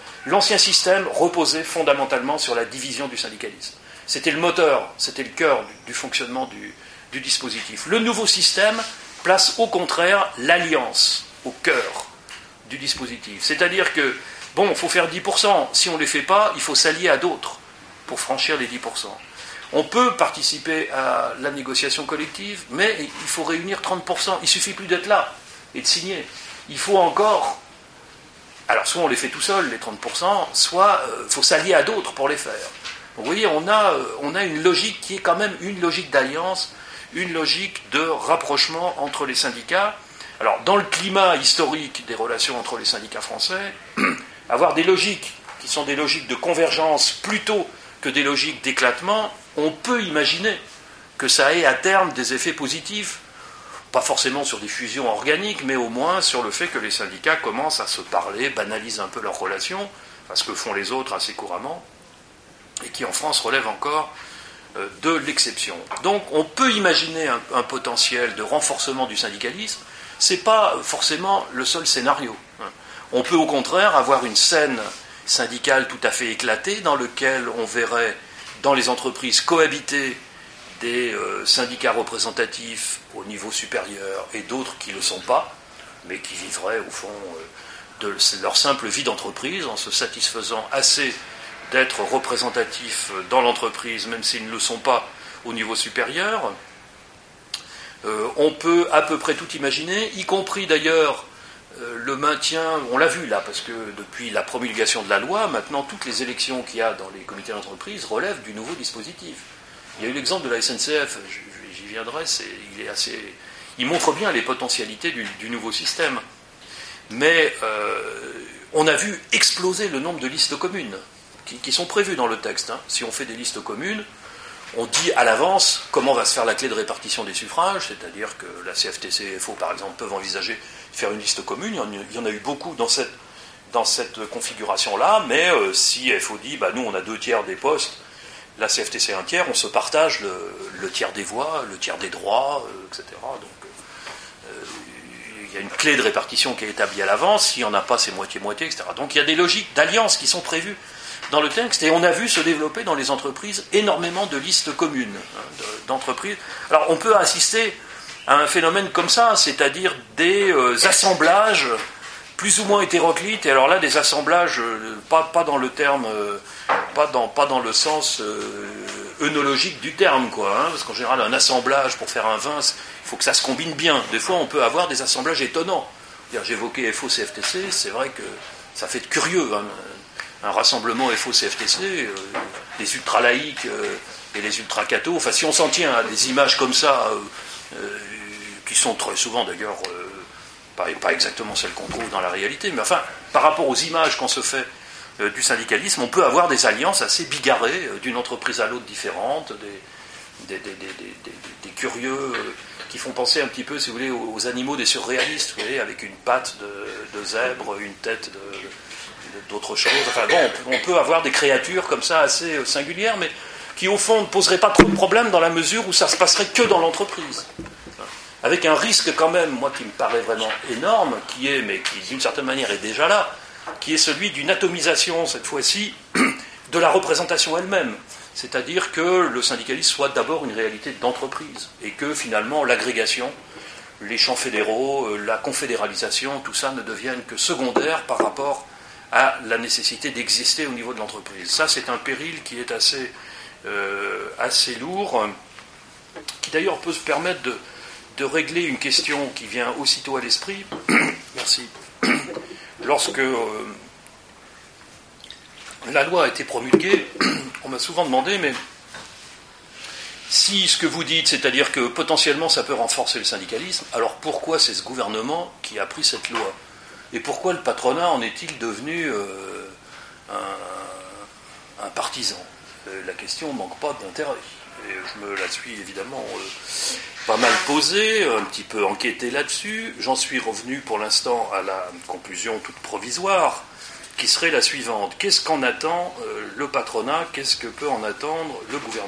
reposait fondamentalement sur la division du syndicalisme. C'était le moteur, c'était le cœur du fonctionnement du dispositif. Le nouveau système place au contraire l'alliance au cœur du dispositif. C'est-à-dire que, il faut faire 10%, si on ne les fait pas, il faut s'allier à d'autres pour franchir les 10%. On peut participer à la négociation collective, mais il faut réunir 30%. Il ne suffit plus d'être là et de signer. Il faut encore... Alors, soit on les fait tout seul, les 30%, soit il faut s'allier à d'autres pour les faire. Donc, vous voyez, on a une logique qui est quand même une logique d'alliance, une logique de rapprochement entre les syndicats. Alors, dans le climat historique des relations entre les syndicats français, avoir des logiques qui sont des logiques de convergence plutôt que des logiques d'éclatement, on peut imaginer que ça ait à terme des effets positifs, pas forcément sur des fusions organiques, mais au moins sur le fait que les syndicats commencent à se parler, banalisent un peu leurs relations, ce que font les autres assez couramment, et qui en France relève encore de l'exception. Donc on peut imaginer un potentiel de renforcement du syndicalisme, ce n'est pas forcément le seul scénario. On peut au contraire avoir une scène syndicale tout à fait éclatée, dans lequel on verrait dans les entreprises cohabiter des syndicats représentatifs au niveau supérieur et d'autres qui ne le sont pas, mais qui vivraient au fond de leur simple vie d'entreprise en se satisfaisant assez d'être représentatifs dans l'entreprise, même s'ils ne le sont pas au niveau supérieur. On peut à peu près tout imaginer, y compris d'ailleurs le maintien, on l'a vu là, parce que depuis la promulgation de la loi, maintenant toutes les élections qu'il y a dans les comités d'entreprise relèvent du nouveau dispositif. Il y a eu l'exemple de la SNCF, j'y viendrai, il montre bien les potentialités du nouveau système. Mais on a vu exploser le nombre de listes communes qui sont prévues dans le texte. Si on fait des listes communes, on dit à l'avance comment va se faire la clé de répartition des suffrages, c'est-à-dire que la CFTC et FO, par exemple, peuvent envisager de faire une liste commune. Il y en a eu beaucoup dans cette configuration-là, mais si FO dit, nous on a 2/3 des postes, la CFTC 1/3, on se partage le tiers des voix, le tiers des droits, etc. Donc il y a une clé de répartition qui est établie à l'avance, s'il n'y en a pas, c'est moitié-moitié, etc. Donc il y a des logiques d'alliance qui sont prévues dans le texte, et on a vu se développer dans les entreprises énormément de listes communes d'entreprises. Alors on peut assister à un phénomène comme ça, c'est-à-dire des assemblages plus ou moins hétéroclites, et alors là des assemblages pas dans le terme, pas dans le sens œnologique du terme, parce qu'en général un assemblage pour faire un vin, il faut que ça se combine bien. Des fois on peut avoir des assemblages étonnants. J'évoquais FO-CFTC, c'est vrai que ça fait de curieux, un rassemblement FO-CFTC, les ultra-laïcs et les ultra-cathos, si on s'en tient à des images comme ça, qui sont très souvent d'ailleurs pas exactement celles qu'on trouve dans la réalité, mais par rapport aux images qu'on se fait du syndicalisme, on peut avoir des alliances assez bigarrées, d'une entreprise à l'autre différentes, des curieux qui font penser un petit peu, si vous voulez, aux animaux des surréalistes, vous voyez, avec une patte de zèbre, une tête d'autres choses. On peut avoir des créatures comme ça assez singulières, mais qui au fond ne poserait pas trop de problèmes dans la mesure où ça se passerait que dans l'entreprise. Avec un risque quand même, moi qui me paraît vraiment énorme, mais qui d'une certaine manière est déjà là, qui est celui d'une atomisation, cette fois-ci, de la représentation elle-même. C'est-à-dire que le syndicalisme soit d'abord une réalité d'entreprise, et que finalement l'agrégation, les champs fédéraux, la confédéralisation, tout ça ne devienne que secondaire par rapport à la nécessité d'exister au niveau de l'entreprise. Ça, c'est un péril qui est assez lourd, qui d'ailleurs peut se permettre de régler une question qui vient aussitôt à l'esprit. Merci. Lorsque la loi a été promulguée, on m'a souvent demandé, mais si ce que vous dites, c'est-à-dire que potentiellement ça peut renforcer le syndicalisme, alors pourquoi c'est ce gouvernement qui a pris cette loi ? Et pourquoi le patronat en est-il devenu un partisan ? La question ne manque pas d'intérêt. Et je me la suis évidemment pas mal posée, un petit peu enquêté là-dessus. J'en suis revenu pour l'instant à la conclusion toute provisoire, qui serait la suivante. Qu'est-ce qu'en attend le patronat ? Qu'est-ce que peut en attendre le gouvernement ?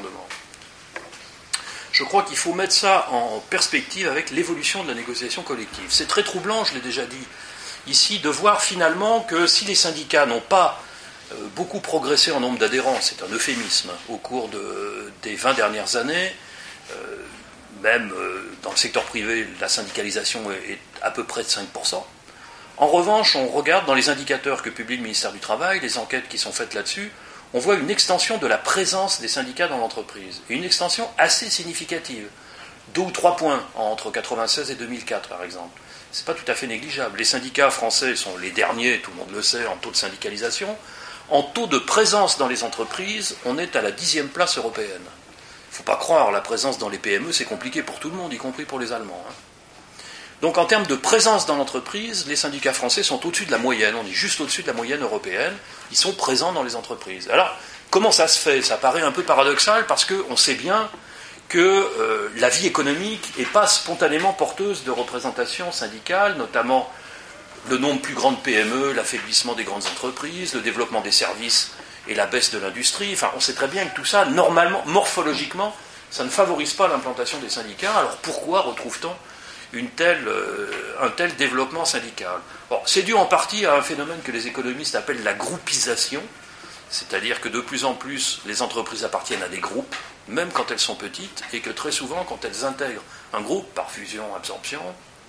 Je crois qu'il faut mettre ça en perspective avec l'évolution de la négociation collective. C'est très troublant, je l'ai déjà dit ici, de voir finalement que si les syndicats n'ont pas beaucoup progressé en nombre d'adhérents, c'est un euphémisme, au cours des 20 dernières années, même dans le secteur privé, la syndicalisation est à peu près de 5%. En revanche, on regarde dans les indicateurs que publie le ministère du Travail, les enquêtes qui sont faites là-dessus, on voit une extension de la présence des syndicats dans l'entreprise, et une extension assez significative, 2 ou 3 points entre 1996 et 2004 par exemple. Ce n'est pas tout à fait négligeable. Les syndicats français sont les derniers, tout le monde le sait, en taux de syndicalisation. En taux de présence dans les entreprises, on est à la 10e place européenne. Il ne faut pas croire, la présence dans les PME, c'est compliqué pour tout le monde, y compris pour les Allemands. Donc en termes de présence dans l'entreprise, les syndicats français sont au-dessus de la moyenne, on est juste au-dessus de la moyenne européenne, ils sont présents dans les entreprises. Alors, comment ça se fait ? Ça paraît un peu paradoxal parce qu'on sait bien que la vie économique n'est pas spontanément porteuse de représentation syndicale, notamment le nombre plus grand de PME, l'affaiblissement des grandes entreprises, le développement des services et la baisse de l'industrie. Enfin, on sait très bien que tout ça, normalement, morphologiquement, ça ne favorise pas l'implantation des syndicats. Alors pourquoi retrouve-t-on un tel développement syndical ? Bon, c'est dû en partie à un phénomène que les économistes appellent la groupisation, c'est-à-dire que de plus en plus les entreprises appartiennent à des groupes, même quand elles sont petites, et que très souvent, quand elles intègrent un groupe par fusion, absorption,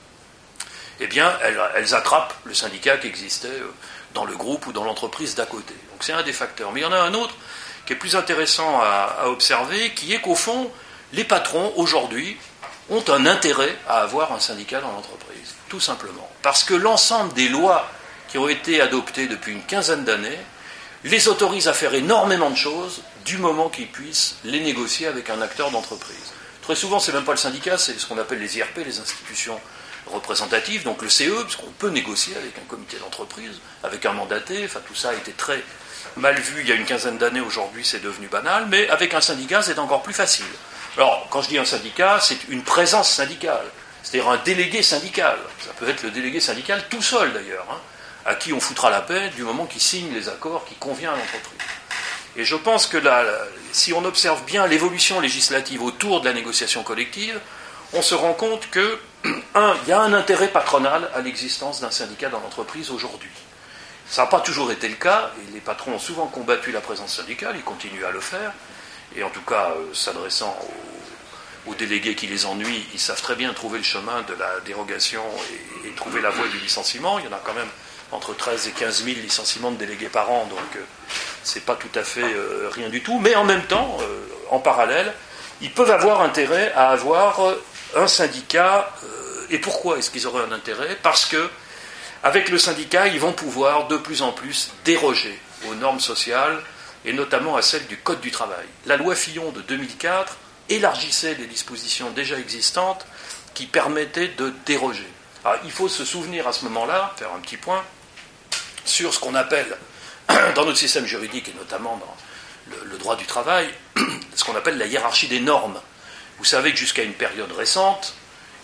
eh bien, elles attrapent le syndicat qui existait dans le groupe ou dans l'entreprise d'à côté. Donc c'est un des facteurs. Mais il y en a un autre qui est plus intéressant à observer, qui est qu'au fond, les patrons, aujourd'hui, ont un intérêt à avoir un syndicat dans l'entreprise, tout simplement. Parce que l'ensemble des lois qui ont été adoptées depuis une quinzaine d'années les autorisent à faire énormément de choses du moment qu'ils puissent les négocier avec un acteur d'entreprise. Très souvent, c'est même pas le syndicat, c'est ce qu'on appelle les IRP, les institutions représentatives, donc le CE, parce qu'on peut négocier avec un comité d'entreprise, avec un mandaté, enfin tout ça a été très mal vu il y a une quinzaine d'années, aujourd'hui c'est devenu banal, mais avec un syndicat c'est encore plus facile. Alors, quand je dis un syndicat, c'est une présence syndicale, c'est-à-dire un délégué syndical. Ça peut être le délégué syndical tout seul d'ailleurs, à qui on foutra la paix du moment qu'il signe les accords qui conviennent à l'entreprise. Et je pense que si on observe bien l'évolution législative autour de la négociation collective, on se rend compte que, il y a un intérêt patronal à l'existence d'un syndicat dans l'entreprise aujourd'hui. Ça n'a pas toujours été le cas, et les patrons ont souvent combattu la présence syndicale, ils continuent à le faire, et en tout cas, s'adressant aux délégués qui les ennuient, ils savent très bien trouver le chemin de la dérogation et trouver la voie du licenciement. Il y en a quand même entre 13 et 15 000 licenciements de délégués par an, donc c'est pas tout à fait rien du tout. Mais en même temps, en parallèle, ils peuvent avoir intérêt à avoir un syndicat. Et pourquoi est-ce qu'ils auraient un intérêt ? Parce que avec le syndicat, ils vont pouvoir de plus en plus déroger aux normes sociales, et notamment à celle du Code du travail. La loi Fillon de 2004 élargissait les dispositions déjà existantes qui permettaient de déroger. Alors, il faut se souvenir à ce moment-là, faire un petit point, sur ce qu'on appelle, dans notre système juridique, et notamment dans le droit du travail, ce qu'on appelle la hiérarchie des normes. Vous savez que jusqu'à une période récente,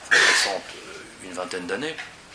une vingtaine d'années,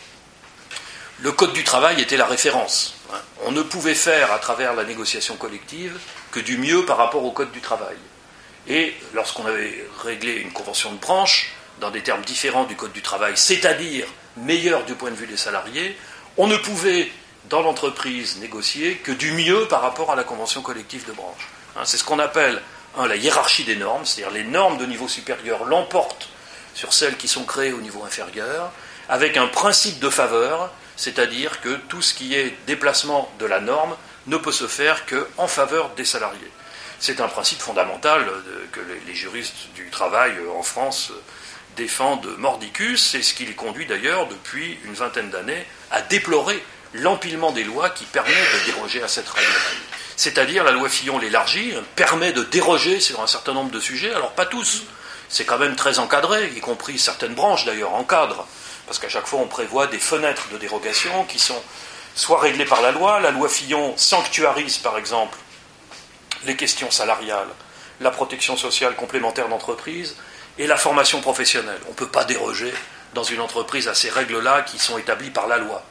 le Code du travail était la référence. On ne pouvait faire à travers la négociation collective que du mieux par rapport au Code du travail. Et lorsqu'on avait réglé une convention de branche, dans des termes différents du Code du travail, c'est-à-dire meilleur du point de vue des salariés, on ne pouvait, dans l'entreprise, négocier que du mieux par rapport à la convention collective de branche. C'est ce qu'on appelle la hiérarchie des normes, c'est-à-dire les normes de niveau supérieur l'emportent sur celles qui sont créées au niveau inférieur, avec un principe de faveur, c'est-à-dire que tout ce qui est déplacement de la norme ne peut se faire qu'en faveur des salariés. C'est un principe fondamental que les juristes du travail en France défendent mordicus, c'est ce qui les conduit d'ailleurs depuis une vingtaine d'années à déplorer l'empilement des lois qui permet de déroger à cette règle. C'est-à-dire la loi Fillon l'élargit, permet de déroger sur un certain nombre de sujets, alors pas tous, c'est quand même très encadré, y compris certaines branches d'ailleurs encadrent, parce qu'à chaque fois on prévoit des fenêtres de dérogation qui sont soit réglées par la loi Fillon sanctuarise par exemple les questions salariales, la protection sociale complémentaire d'entreprise et la formation professionnelle. On ne peut pas déroger dans une entreprise à ces règles-là qui sont établies par la loi.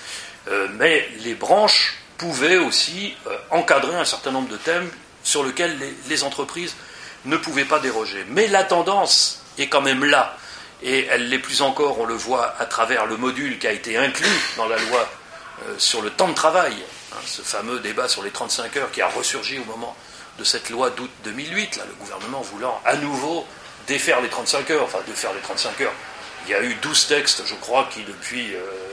Mais les branches pouvaient aussi encadrer un certain nombre de thèmes sur lesquels les entreprises ne pouvaient pas déroger. Mais la tendance est quand même là, et elle l'est plus encore, on le voit à travers le module qui a été inclus dans la loi sur le temps de travail, ce fameux débat sur les 35 heures qui a ressurgi au moment de cette loi d'août 2008, là, le gouvernement voulant à nouveau défaire les 35 heures, enfin défaire les 35 heures. Il y a eu 12 textes, je crois, qui depuis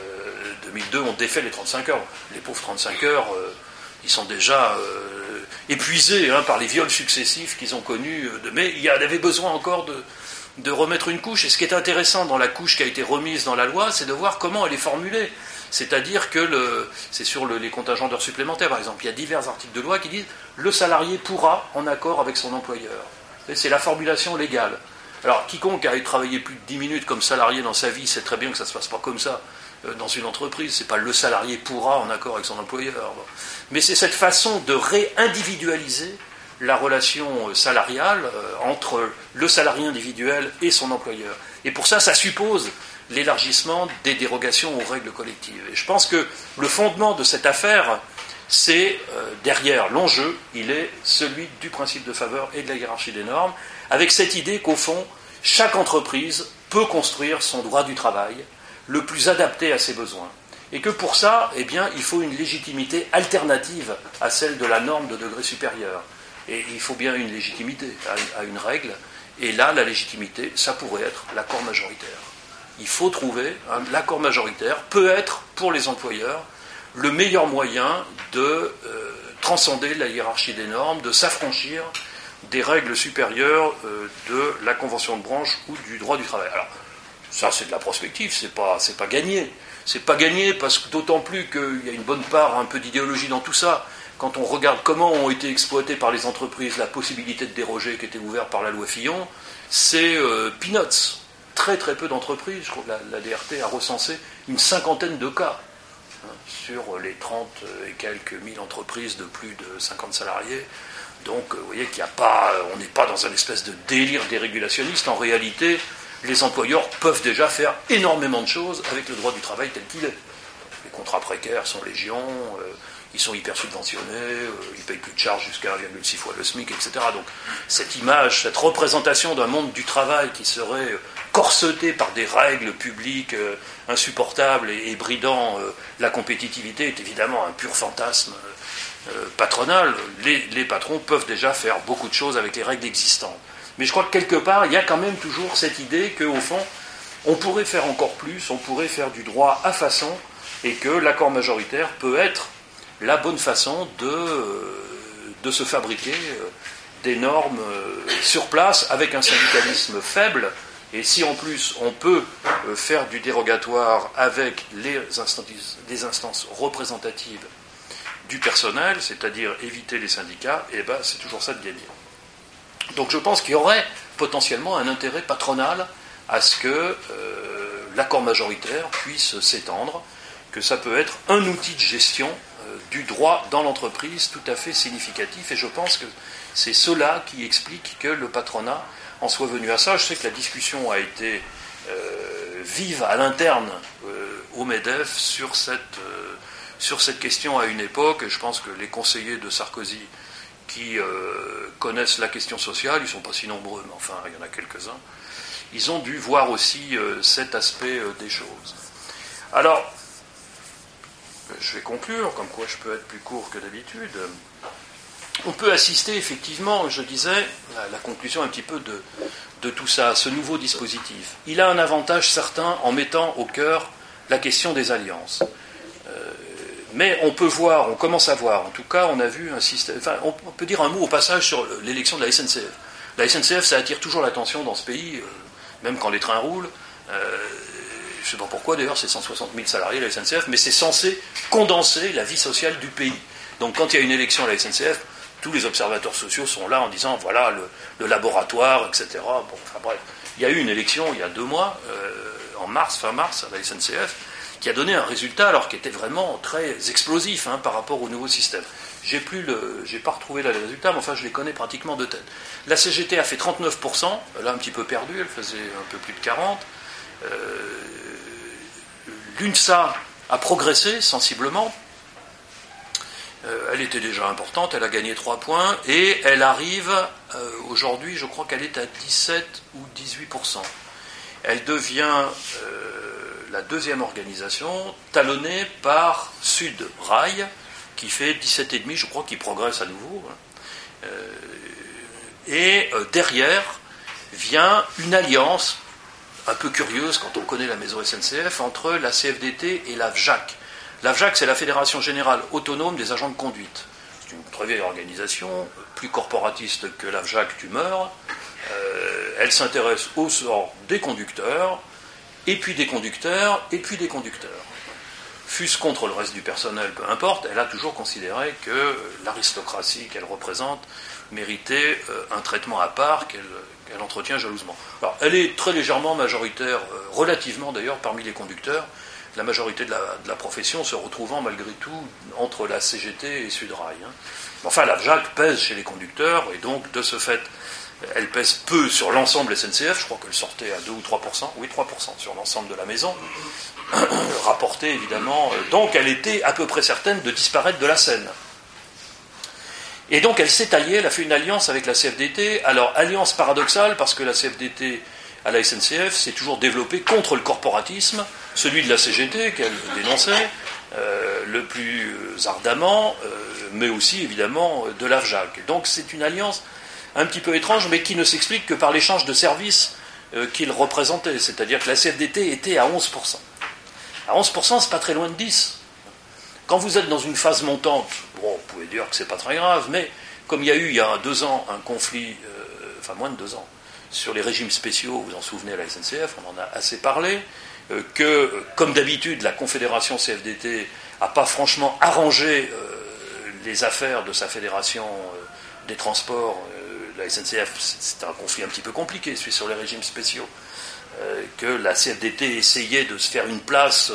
2002 ont défait les 35 heures. Les pauvres 35 heures, ils sont déjà épuisés par les viols successifs qu'ils ont connus. Mais il y avait besoin encore de remettre une couche. Et ce qui est intéressant dans la couche qui a été remise dans la loi, c'est de voir comment elle est formulée. C'est-à-dire que c'est sur les contingents d'heures supplémentaires, par exemple. Il y a divers articles de loi qui disent « le salarié pourra en accord avec son employeur ». C'est la formulation légale. Alors, quiconque a travaillé plus de 10 minutes comme salarié dans sa vie sait très bien que ça ne se passe pas comme ça dans une entreprise. C'est pas le salarié pourra en accord avec son employeur. Mais c'est cette façon de réindividualiser la relation salariale entre le salarié individuel et son employeur. Et pour ça, ça suppose l'élargissement des dérogations aux règles collectives. Et je pense que le fondement de cette affaire, c'est derrière l'enjeu, il est celui du principe de faveur et de la hiérarchie des normes, avec cette idée qu'au fond, chaque entreprise peut construire son droit du travail le plus adapté à ses besoins. Et que pour ça, il faut une légitimité alternative à celle de la norme de degré supérieur. Et il faut bien une légitimité à une règle. Et là, la légitimité, ça pourrait être l'accord majoritaire. Il faut trouver, l'accord majoritaire peut être, pour les employeurs, le meilleur moyen de transcender la hiérarchie des normes, de s'affranchir des règles supérieures de la convention de branche ou du droit du travail. Alors, ça c'est de la prospective, c'est pas gagné. C'est pas gagné parce que d'autant plus qu'il y a une bonne part, un peu d'idéologie dans tout ça. Quand on regarde comment ont été exploitées par les entreprises la possibilité de déroger qui était ouverte par la loi Fillon, c'est peanuts. Très très peu d'entreprises, je crois que la DRT a recensé une 50aine de cas sur les 30 et quelques mille entreprises de plus de 50 salariés. Donc vous voyez qu'il n'y a pas, on n'est pas dans un espèce de délire dérégulationniste. En réalité, les employeurs peuvent déjà faire énormément de choses avec le droit du travail tel qu'il est. Les contrats précaires sont légion, ils sont hyper subventionnés, ils payent plus de charges jusqu'à 1,6 fois le SMIC, etc. Donc cette image, cette représentation d'un monde du travail qui serait corseté par des règles publiques insupportables et bridant la compétitivité est évidemment un pur fantasme patronal. Les patrons peuvent déjà faire beaucoup de choses avec les règles existantes. Mais je crois que quelque part, il y a quand même toujours cette idée qu'au fond, on pourrait faire encore plus, on pourrait faire du droit à façon, et que l'accord majoritaire peut être la bonne façon de se fabriquer des normes sur place avec un syndicalisme faible. Et si en plus on peut faire du dérogatoire avec des instances représentatives du personnel, c'est-à-dire éviter les syndicats, c'est toujours ça de gagner. Donc je pense qu'il y aurait potentiellement un intérêt patronal à ce que l'accord majoritaire puisse s'étendre, que ça peut être un outil de gestion du droit dans l'entreprise tout à fait significatif, et je pense que c'est cela qui explique que le patronat en soit venu à ça. Je sais que la discussion a été vive à l'interne au MEDEF sur cette question à une époque, et je pense que les conseillers de Sarkozy qui connaissent la question sociale, ils ne sont pas si nombreux, mais enfin, il y en a quelques-uns, ils ont dû voir aussi cet aspect des choses. Alors, je vais conclure, comme quoi je peux être plus court que d'habitude. On peut assister effectivement, je disais, à la conclusion un petit peu de tout ça, ce nouveau dispositif. Il a un avantage certain en mettant au cœur la question des alliances. Mais on peut voir, on commence à voir, en tout cas on a vu un système, enfin on peut dire un mot au passage sur l'élection de la SNCF. La SNCF, ça attire toujours l'attention dans ce pays, même quand les trains roulent. Je ne sais pas pourquoi d'ailleurs, c'est 160 000 salariés la SNCF, mais c'est censé condenser la vie sociale du pays. Donc quand il y a une élection à la SNCF, tous les observateurs sociaux sont là en disant voilà le laboratoire, etc. Bon, enfin bref, il y a eu une élection il y a 2 mois, en mars, fin mars, à la SNCF, qui a donné un résultat alors qui était vraiment très explosif par rapport au nouveau système. J'ai pas retrouvé là les résultats, mais enfin je les connais pratiquement de tête. La CGT a fait 39%, là un petit peu perdue, elle faisait un peu plus de 40%. L'UNSA a progressé sensiblement. Elle était déjà importante, elle a gagné 3 points, et elle arrive, aujourd'hui, je crois qu'elle est à 17 ou 18%. Elle devient la deuxième organisation, talonnée par Sud Rail, qui fait 17,5, je crois, qui progresse à nouveau. Et derrière vient une alliance un peu curieuse, quand on connaît la maison SNCF, entre la CFDT et la VJAC. La VJAC, c'est la Fédération Générale Autonome des Agents de Conduite. C'est une très vieille organisation, plus corporatiste que la VJAC, tu meurs. Elle s'intéresse au sort des conducteurs, et puis des conducteurs, et puis des conducteurs. Fût-ce contre le reste du personnel, peu importe, elle a toujours considéré que l'aristocratie qu'elle représente méritait un traitement à part qu'elle entretient jalousement. Alors, elle est très légèrement majoritaire, relativement d'ailleurs, parmi les conducteurs, la majorité de la profession se retrouvant malgré tout entre la CGT et Sudrail. Enfin, la VJAC pèse chez les conducteurs, et donc, de ce fait, elle pèse peu sur l'ensemble SNCF, je crois qu'elle sortait à 2 ou 3%, oui 3% sur l'ensemble de la maison, rapportée évidemment, donc elle était à peu près certaine de disparaître de la scène. Et donc elle s'est alliée, elle a fait une alliance avec la CFDT, alors alliance paradoxale parce que la CFDT à la SNCF s'est toujours développée contre le corporatisme, celui de la CGT qu'elle dénonçait le plus ardemment, mais aussi évidemment de la VJAC. Donc c'est une alliance un petit peu étrange, mais qui ne s'explique que par l'échange de services qu'il représentait, c'est-à-dire que la CFDT était à 11%. À 11%, c'est pas très loin de 10%. Quand vous êtes dans une phase montante, bon, vous pouvez dire que c'est pas très grave, mais comme il y a eu, il y a 2 ans, un conflit, enfin moins de 2 ans, sur les régimes spéciaux, vous en souvenez à la SNCF, on en a assez parlé, que, comme d'habitude, la Confédération CFDT n'a pas franchement arrangé les affaires de sa fédération des transports. La SNCF, c'était un conflit un petit peu compliqué, celui sur les régimes spéciaux, que la CFDT essayait de se faire une place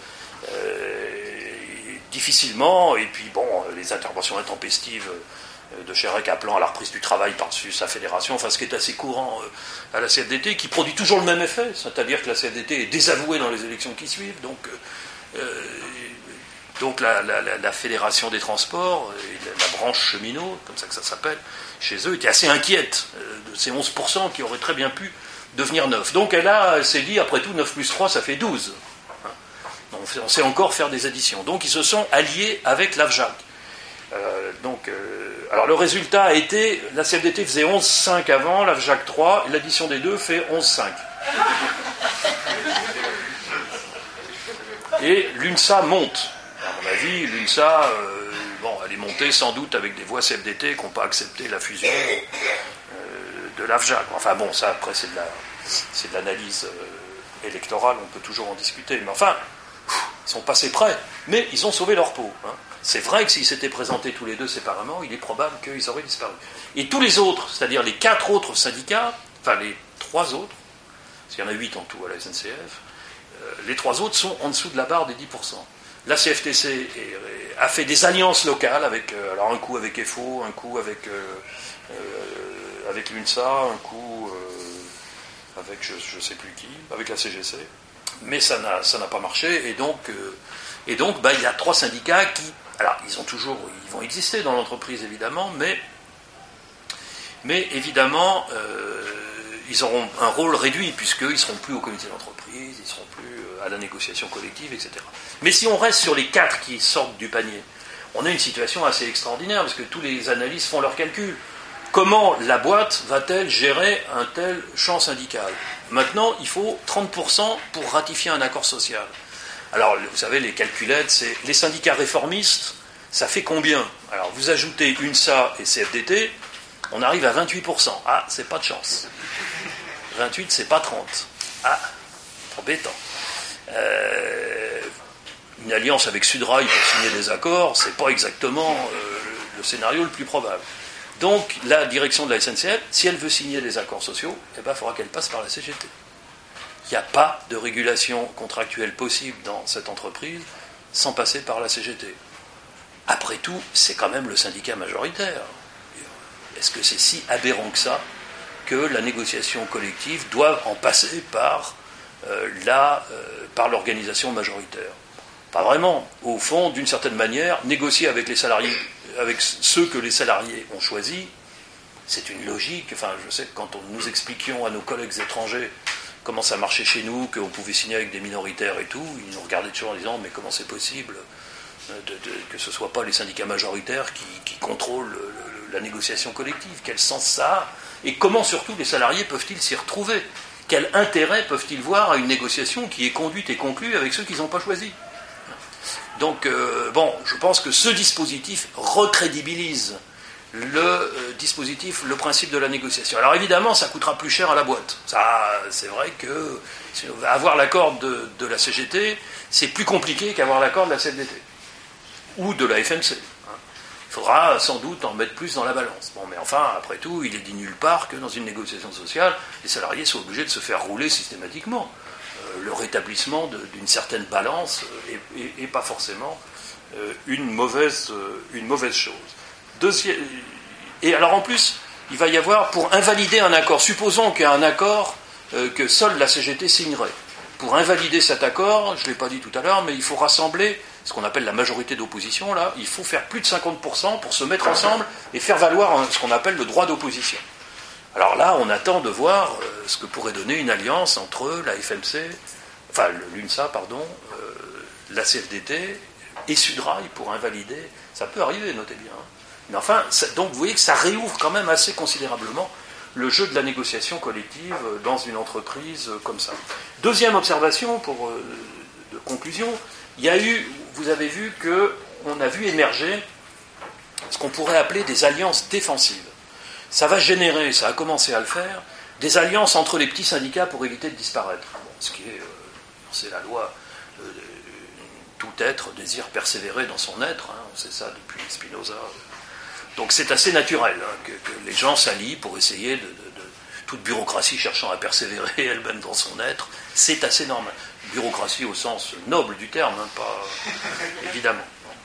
difficilement, et puis bon, les interventions intempestives de Chérec appelant à la reprise du travail par-dessus sa fédération, enfin ce qui est assez courant à la CFDT, qui produit toujours le même effet, c'est-à-dire que la CFDT est désavouée dans les élections qui suivent, donc la fédération des transports, et la branche cheminot, comme ça que ça s'appelle, chez eux, était assez inquiète de ces 11% qui auraient très bien pu devenir 9. Donc elle s'est dit, après tout, 9 plus 3, ça fait 12. On sait encore faire des additions. Donc ils se sont alliés avec la VJAC. Alors le résultat a été, la CFDT faisait 11,5 avant, la VJAC 3, et l'addition des deux fait 11,5. Et l'UNSA monte. À mon avis, l'UNSA, elle est montée sans doute avec des voix CFDT qui n'ont pas accepté la fusion de la VJAC. Enfin bon, ça après c'est de l'analyse électorale, on peut toujours en discuter. Mais enfin, ils sont passés près, mais ils ont sauvé leur peau. C'est vrai que s'ils s'étaient présentés tous les deux séparément, il est probable qu'ils auraient disparu. Et tous les autres, c'est-à-dire les 4 autres syndicats, enfin les 3 autres, parce qu'il y en a 8 en tout à la SNCF, les 3 autres sont en dessous de la barre des 10%. La CFTC a fait des alliances locales, alors un coup avec EFO, un coup avec l'UNSA, un coup avec je ne sais plus qui, avec la CGC. Mais ça n'a pas marché, et donc il y a 3 syndicats qui, alors ils vont exister dans l'entreprise évidemment, mais Mais évidemment, ils auront un rôle réduit, puisqu'ils ne seront plus au comité d'entreprise, ils ne seront plus à la négociation collective, etc. Mais si on reste sur les 4 qui sortent du panier, on a une situation assez extraordinaire, parce que tous les analystes font leurs calculs. Comment la boîte va-t-elle gérer un tel champ syndical ? Maintenant, il faut 30% pour ratifier un accord social. Alors, vous savez, les calculettes, c'est les syndicats réformistes, ça fait combien ? Alors, vous ajoutez UNSA et CFDT, on arrive à 28%. Ah, c'est pas de chance. 28, c'est pas 30. Ah, embêtant. Une alliance avec Sudrail pour signer des accords, c'est pas exactement le scénario le plus probable. Donc, la direction de la SNCF, si elle veut signer des accords sociaux, il faudra qu'elle passe par la CGT. Il n'y a pas de régulation contractuelle possible dans cette entreprise sans passer par la CGT. Après tout, c'est quand même le syndicat majoritaire. Est-ce que c'est si aberrant que ça que la négociation collective doit en passer par l'organisation majoritaire ? Pas vraiment. Au fond, d'une certaine manière, négocier avec les salariés, avec ceux que les salariés ont choisis, c'est une logique. Enfin, je sais que quand nous expliquions à nos collègues étrangers comment ça marchait chez nous, qu'on pouvait signer avec des minoritaires et tout, ils nous regardaient toujours en disant « mais comment c'est possible que ce ne soit pas les syndicats majoritaires qui contrôlent la négociation collective ? Quel sens ça a ? Et comment surtout les salariés peuvent-ils s'y retrouver ? Quel intérêt peuvent-ils voir à une négociation qui est conduite et conclue avec ceux qu'ils n'ont pas choisis ? » Donc, je pense que ce dispositif recrédibilise le principe de la négociation. Alors évidemment, ça coûtera plus cher à la boîte. Ça, c'est vrai que avoir l'accord de la CGT, c'est plus compliqué qu'avoir l'accord de la CFDT ou de la FMC. Il faudra sans doute en mettre plus dans la balance. Bon, mais enfin, après tout, il est dit nulle part que dans une négociation sociale, les salariés sont obligés de se faire rouler systématiquement. Le rétablissement d'une certaine balance est pas forcément une mauvaise chose. Et alors en plus, il va y avoir, pour invalider un accord, supposons qu'il y a un accord que seule la CGT signerait. Pour invalider cet accord, je ne l'ai pas dit tout à l'heure, mais il faut rassembler ce qu'on appelle la majorité d'opposition, là, il faut faire plus de 50% pour se mettre ensemble et faire valoir ce qu'on appelle le droit d'opposition. Alors là, on attend de voir ce que pourrait donner une alliance entre la FMC, enfin l'UNSA, pardon, la CFDT et Sudrail pour invalider. Ça peut arriver, notez bien. Mais enfin, donc vous voyez que ça réouvre quand même assez considérablement le jeu de la négociation collective dans une entreprise comme ça. Deuxième observation, de conclusion, il y a eu, vous avez vu qu'on a vu émerger ce qu'on pourrait appeler des alliances défensives. Ça va générer, ça a commencé à le faire, des alliances entre les petits syndicats pour éviter de disparaître. Bon, ce qui est, c'est la loi, tout être désire persévérer dans son être, hein, on sait ça depuis Spinoza. Donc c'est assez naturel que les gens s'allient pour essayer toute bureaucratie cherchant à persévérer elle-même dans son être, c'est assez normal. Bureaucratie au sens noble du terme, hein, pas évidemment.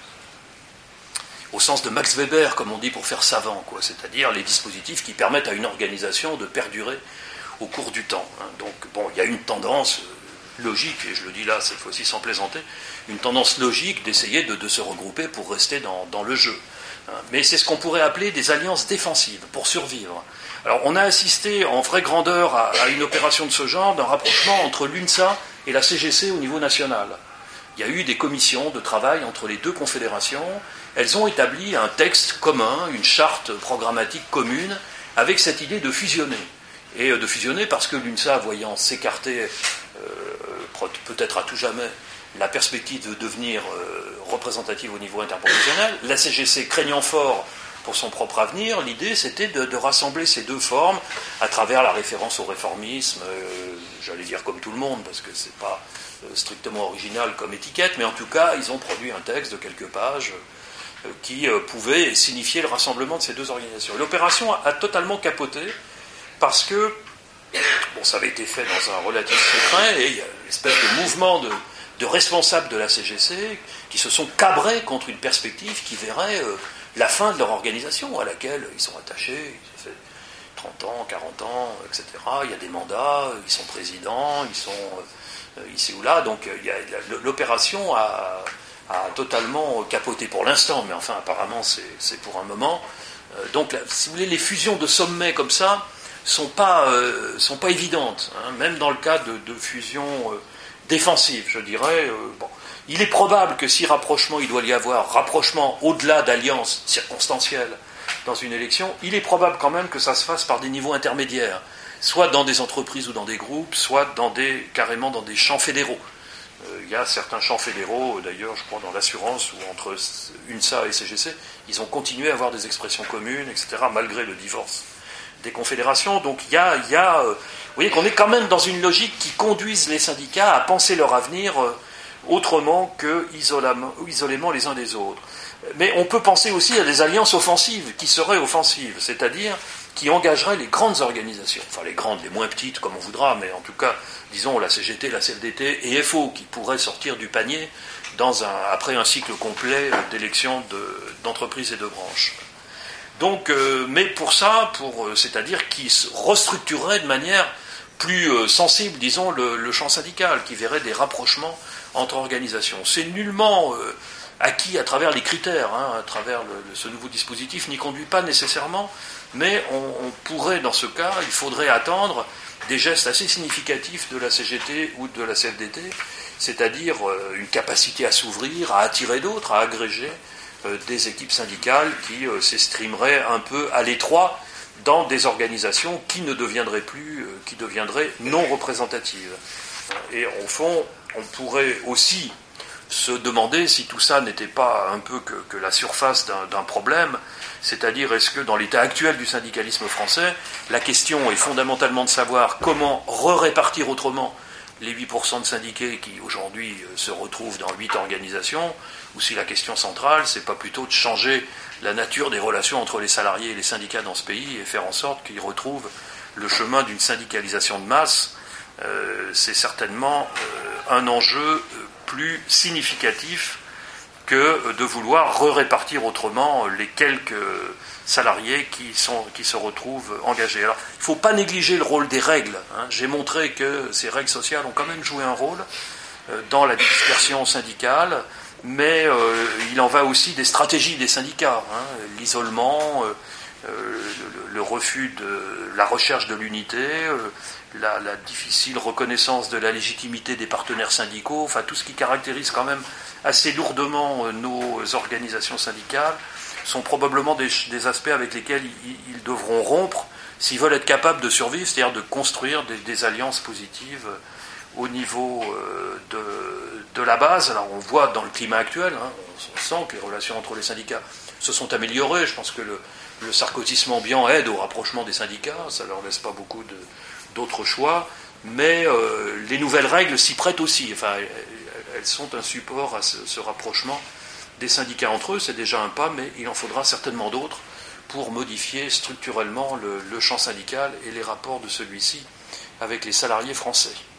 Au sens de Max Weber, comme on dit pour faire savant, quoi, c'est-à-dire les dispositifs qui permettent à une organisation de perdurer au cours du temps. Hein. Donc, bon, il y a une tendance logique, et je le dis là cette fois-ci sans plaisanter, une tendance logique d'essayer de se regrouper pour rester dans le jeu. Hein. Mais c'est ce qu'on pourrait appeler des alliances défensives, pour survivre. Alors, on a assisté en vraie grandeur à une opération de ce genre, d'un rapprochement entre l'UNSA et la CGC au niveau national. Il y a eu des commissions de travail entre les deux confédérations. Elles ont établi un texte commun, une charte programmatique commune, avec cette idée de fusionner. Et de fusionner parce que l'UNSA, voyant s'écarter, peut-être à tout jamais, la perspective de devenir représentative au niveau interprofessionnel, la CGC craignant fort pour son propre avenir, l'idée c'était de rassembler ces deux formes à travers la référence au réformisme, j'allais dire comme tout le monde, parce que c'est pas strictement original comme étiquette, mais en tout cas, ils ont produit un texte de quelques pages qui pouvait signifier le rassemblement de ces deux organisations. L'opération a totalement capoté parce que, bon, ça avait été fait dans un relatif secret, et il y a une espèce de mouvement de responsables de la CGC qui se sont cabrés contre une perspective qui verrait la fin de leur organisation, à laquelle ils sont attachés, ça fait 30 ans, 40 ans, etc. Il y a des mandats, ils sont présidents, ils sont ici ou là, donc l'opération a totalement capoté pour l'instant, mais enfin apparemment c'est pour un moment. Donc, si vous voulez, les fusions de sommets comme ça sont pas évidentes, hein, même dans le cas de fusions défensives, je dirais. Bon. Il est probable que si rapprochement il doit y avoir, rapprochement au-delà d'alliances circonstancielles dans une élection, il est probable quand même que ça se fasse par des niveaux intermédiaires, soit dans des entreprises ou dans des groupes, soit carrément dans des champs fédéraux. Il y a certains champs fédéraux, d'ailleurs, je crois, dans l'assurance, ou entre UNSA et CGC, ils ont continué à avoir des expressions communes, etc., malgré le divorce des confédérations. Donc il y a vous voyez qu'on est quand même dans une logique qui conduise les syndicats à penser leur avenir autrement que isolément les uns des autres. Mais on peut penser aussi à des alliances offensives, qui seraient offensives, c'est-à-dire qui engageraient les grandes organisations, enfin les grandes, les moins petites comme on voudra, mais en tout cas, disons la CGT, la CFDT et FO, qui pourraient sortir du panier après un cycle complet d'élections d'entreprises et de branches. Donc, mais pour ça, c'est-à-dire qui restructurerait de manière plus sensible, disons, le champ syndical, qui verrait des rapprochements entre organisations. C'est nullement acquis à travers les critères, hein, à travers ce nouveau dispositif, n'y conduit pas nécessairement, mais on pourrait, dans ce cas, il faudrait attendre des gestes assez significatifs de la CGT ou de la CFDT, c'est-à-dire une capacité à s'ouvrir, à attirer d'autres, à agréger des équipes syndicales qui s'estimeraient un peu à l'étroit dans des organisations qui ne deviendraient plus, qui deviendraient non représentatives. Et au fond, on pourrait aussi se demander si tout ça n'était pas un peu que la surface d'un problème, c'est-à-dire est-ce que dans l'état actuel du syndicalisme français, la question est fondamentalement de savoir comment répartir autrement les 8% de syndiqués qui aujourd'hui se retrouvent dans 8 organisations, ou si la question centrale, c'est pas plutôt de changer la nature des relations entre les salariés et les syndicats dans ce pays et faire en sorte qu'ils retrouvent le chemin d'une syndicalisation de masse. C'est certainement un enjeu plus significatif que de vouloir répartir autrement les quelques salariés qui se retrouvent engagés. Alors, il ne faut pas négliger le rôle des règles. Hein. J'ai montré que ces règles sociales ont quand même joué un rôle dans la dispersion syndicale, mais il en va aussi des stratégies des syndicats. Hein. L'isolement, le refus de la recherche de l'unité, la difficile reconnaissance de la légitimité des partenaires syndicaux, enfin tout ce qui caractérise quand même assez lourdement nos organisations syndicales, sont probablement des aspects avec lesquels ils devront rompre s'ils veulent être capables de survivre, c'est-à-dire de construire des alliances positives au niveau de la base. Alors on voit dans le climat actuel, hein, on sent que les relations entre les syndicats se sont améliorées. Je pense que le sarkozysme ambiant aide au rapprochement des syndicats, ça ne leur laisse pas beaucoup d'autres choix, mais les nouvelles règles s'y prêtent aussi. Enfin, elles sont un support à ce rapprochement des syndicats entre eux, c'est déjà un pas, mais il en faudra certainement d'autres pour modifier structurellement le champ syndical et les rapports de celui-ci avec les salariés français.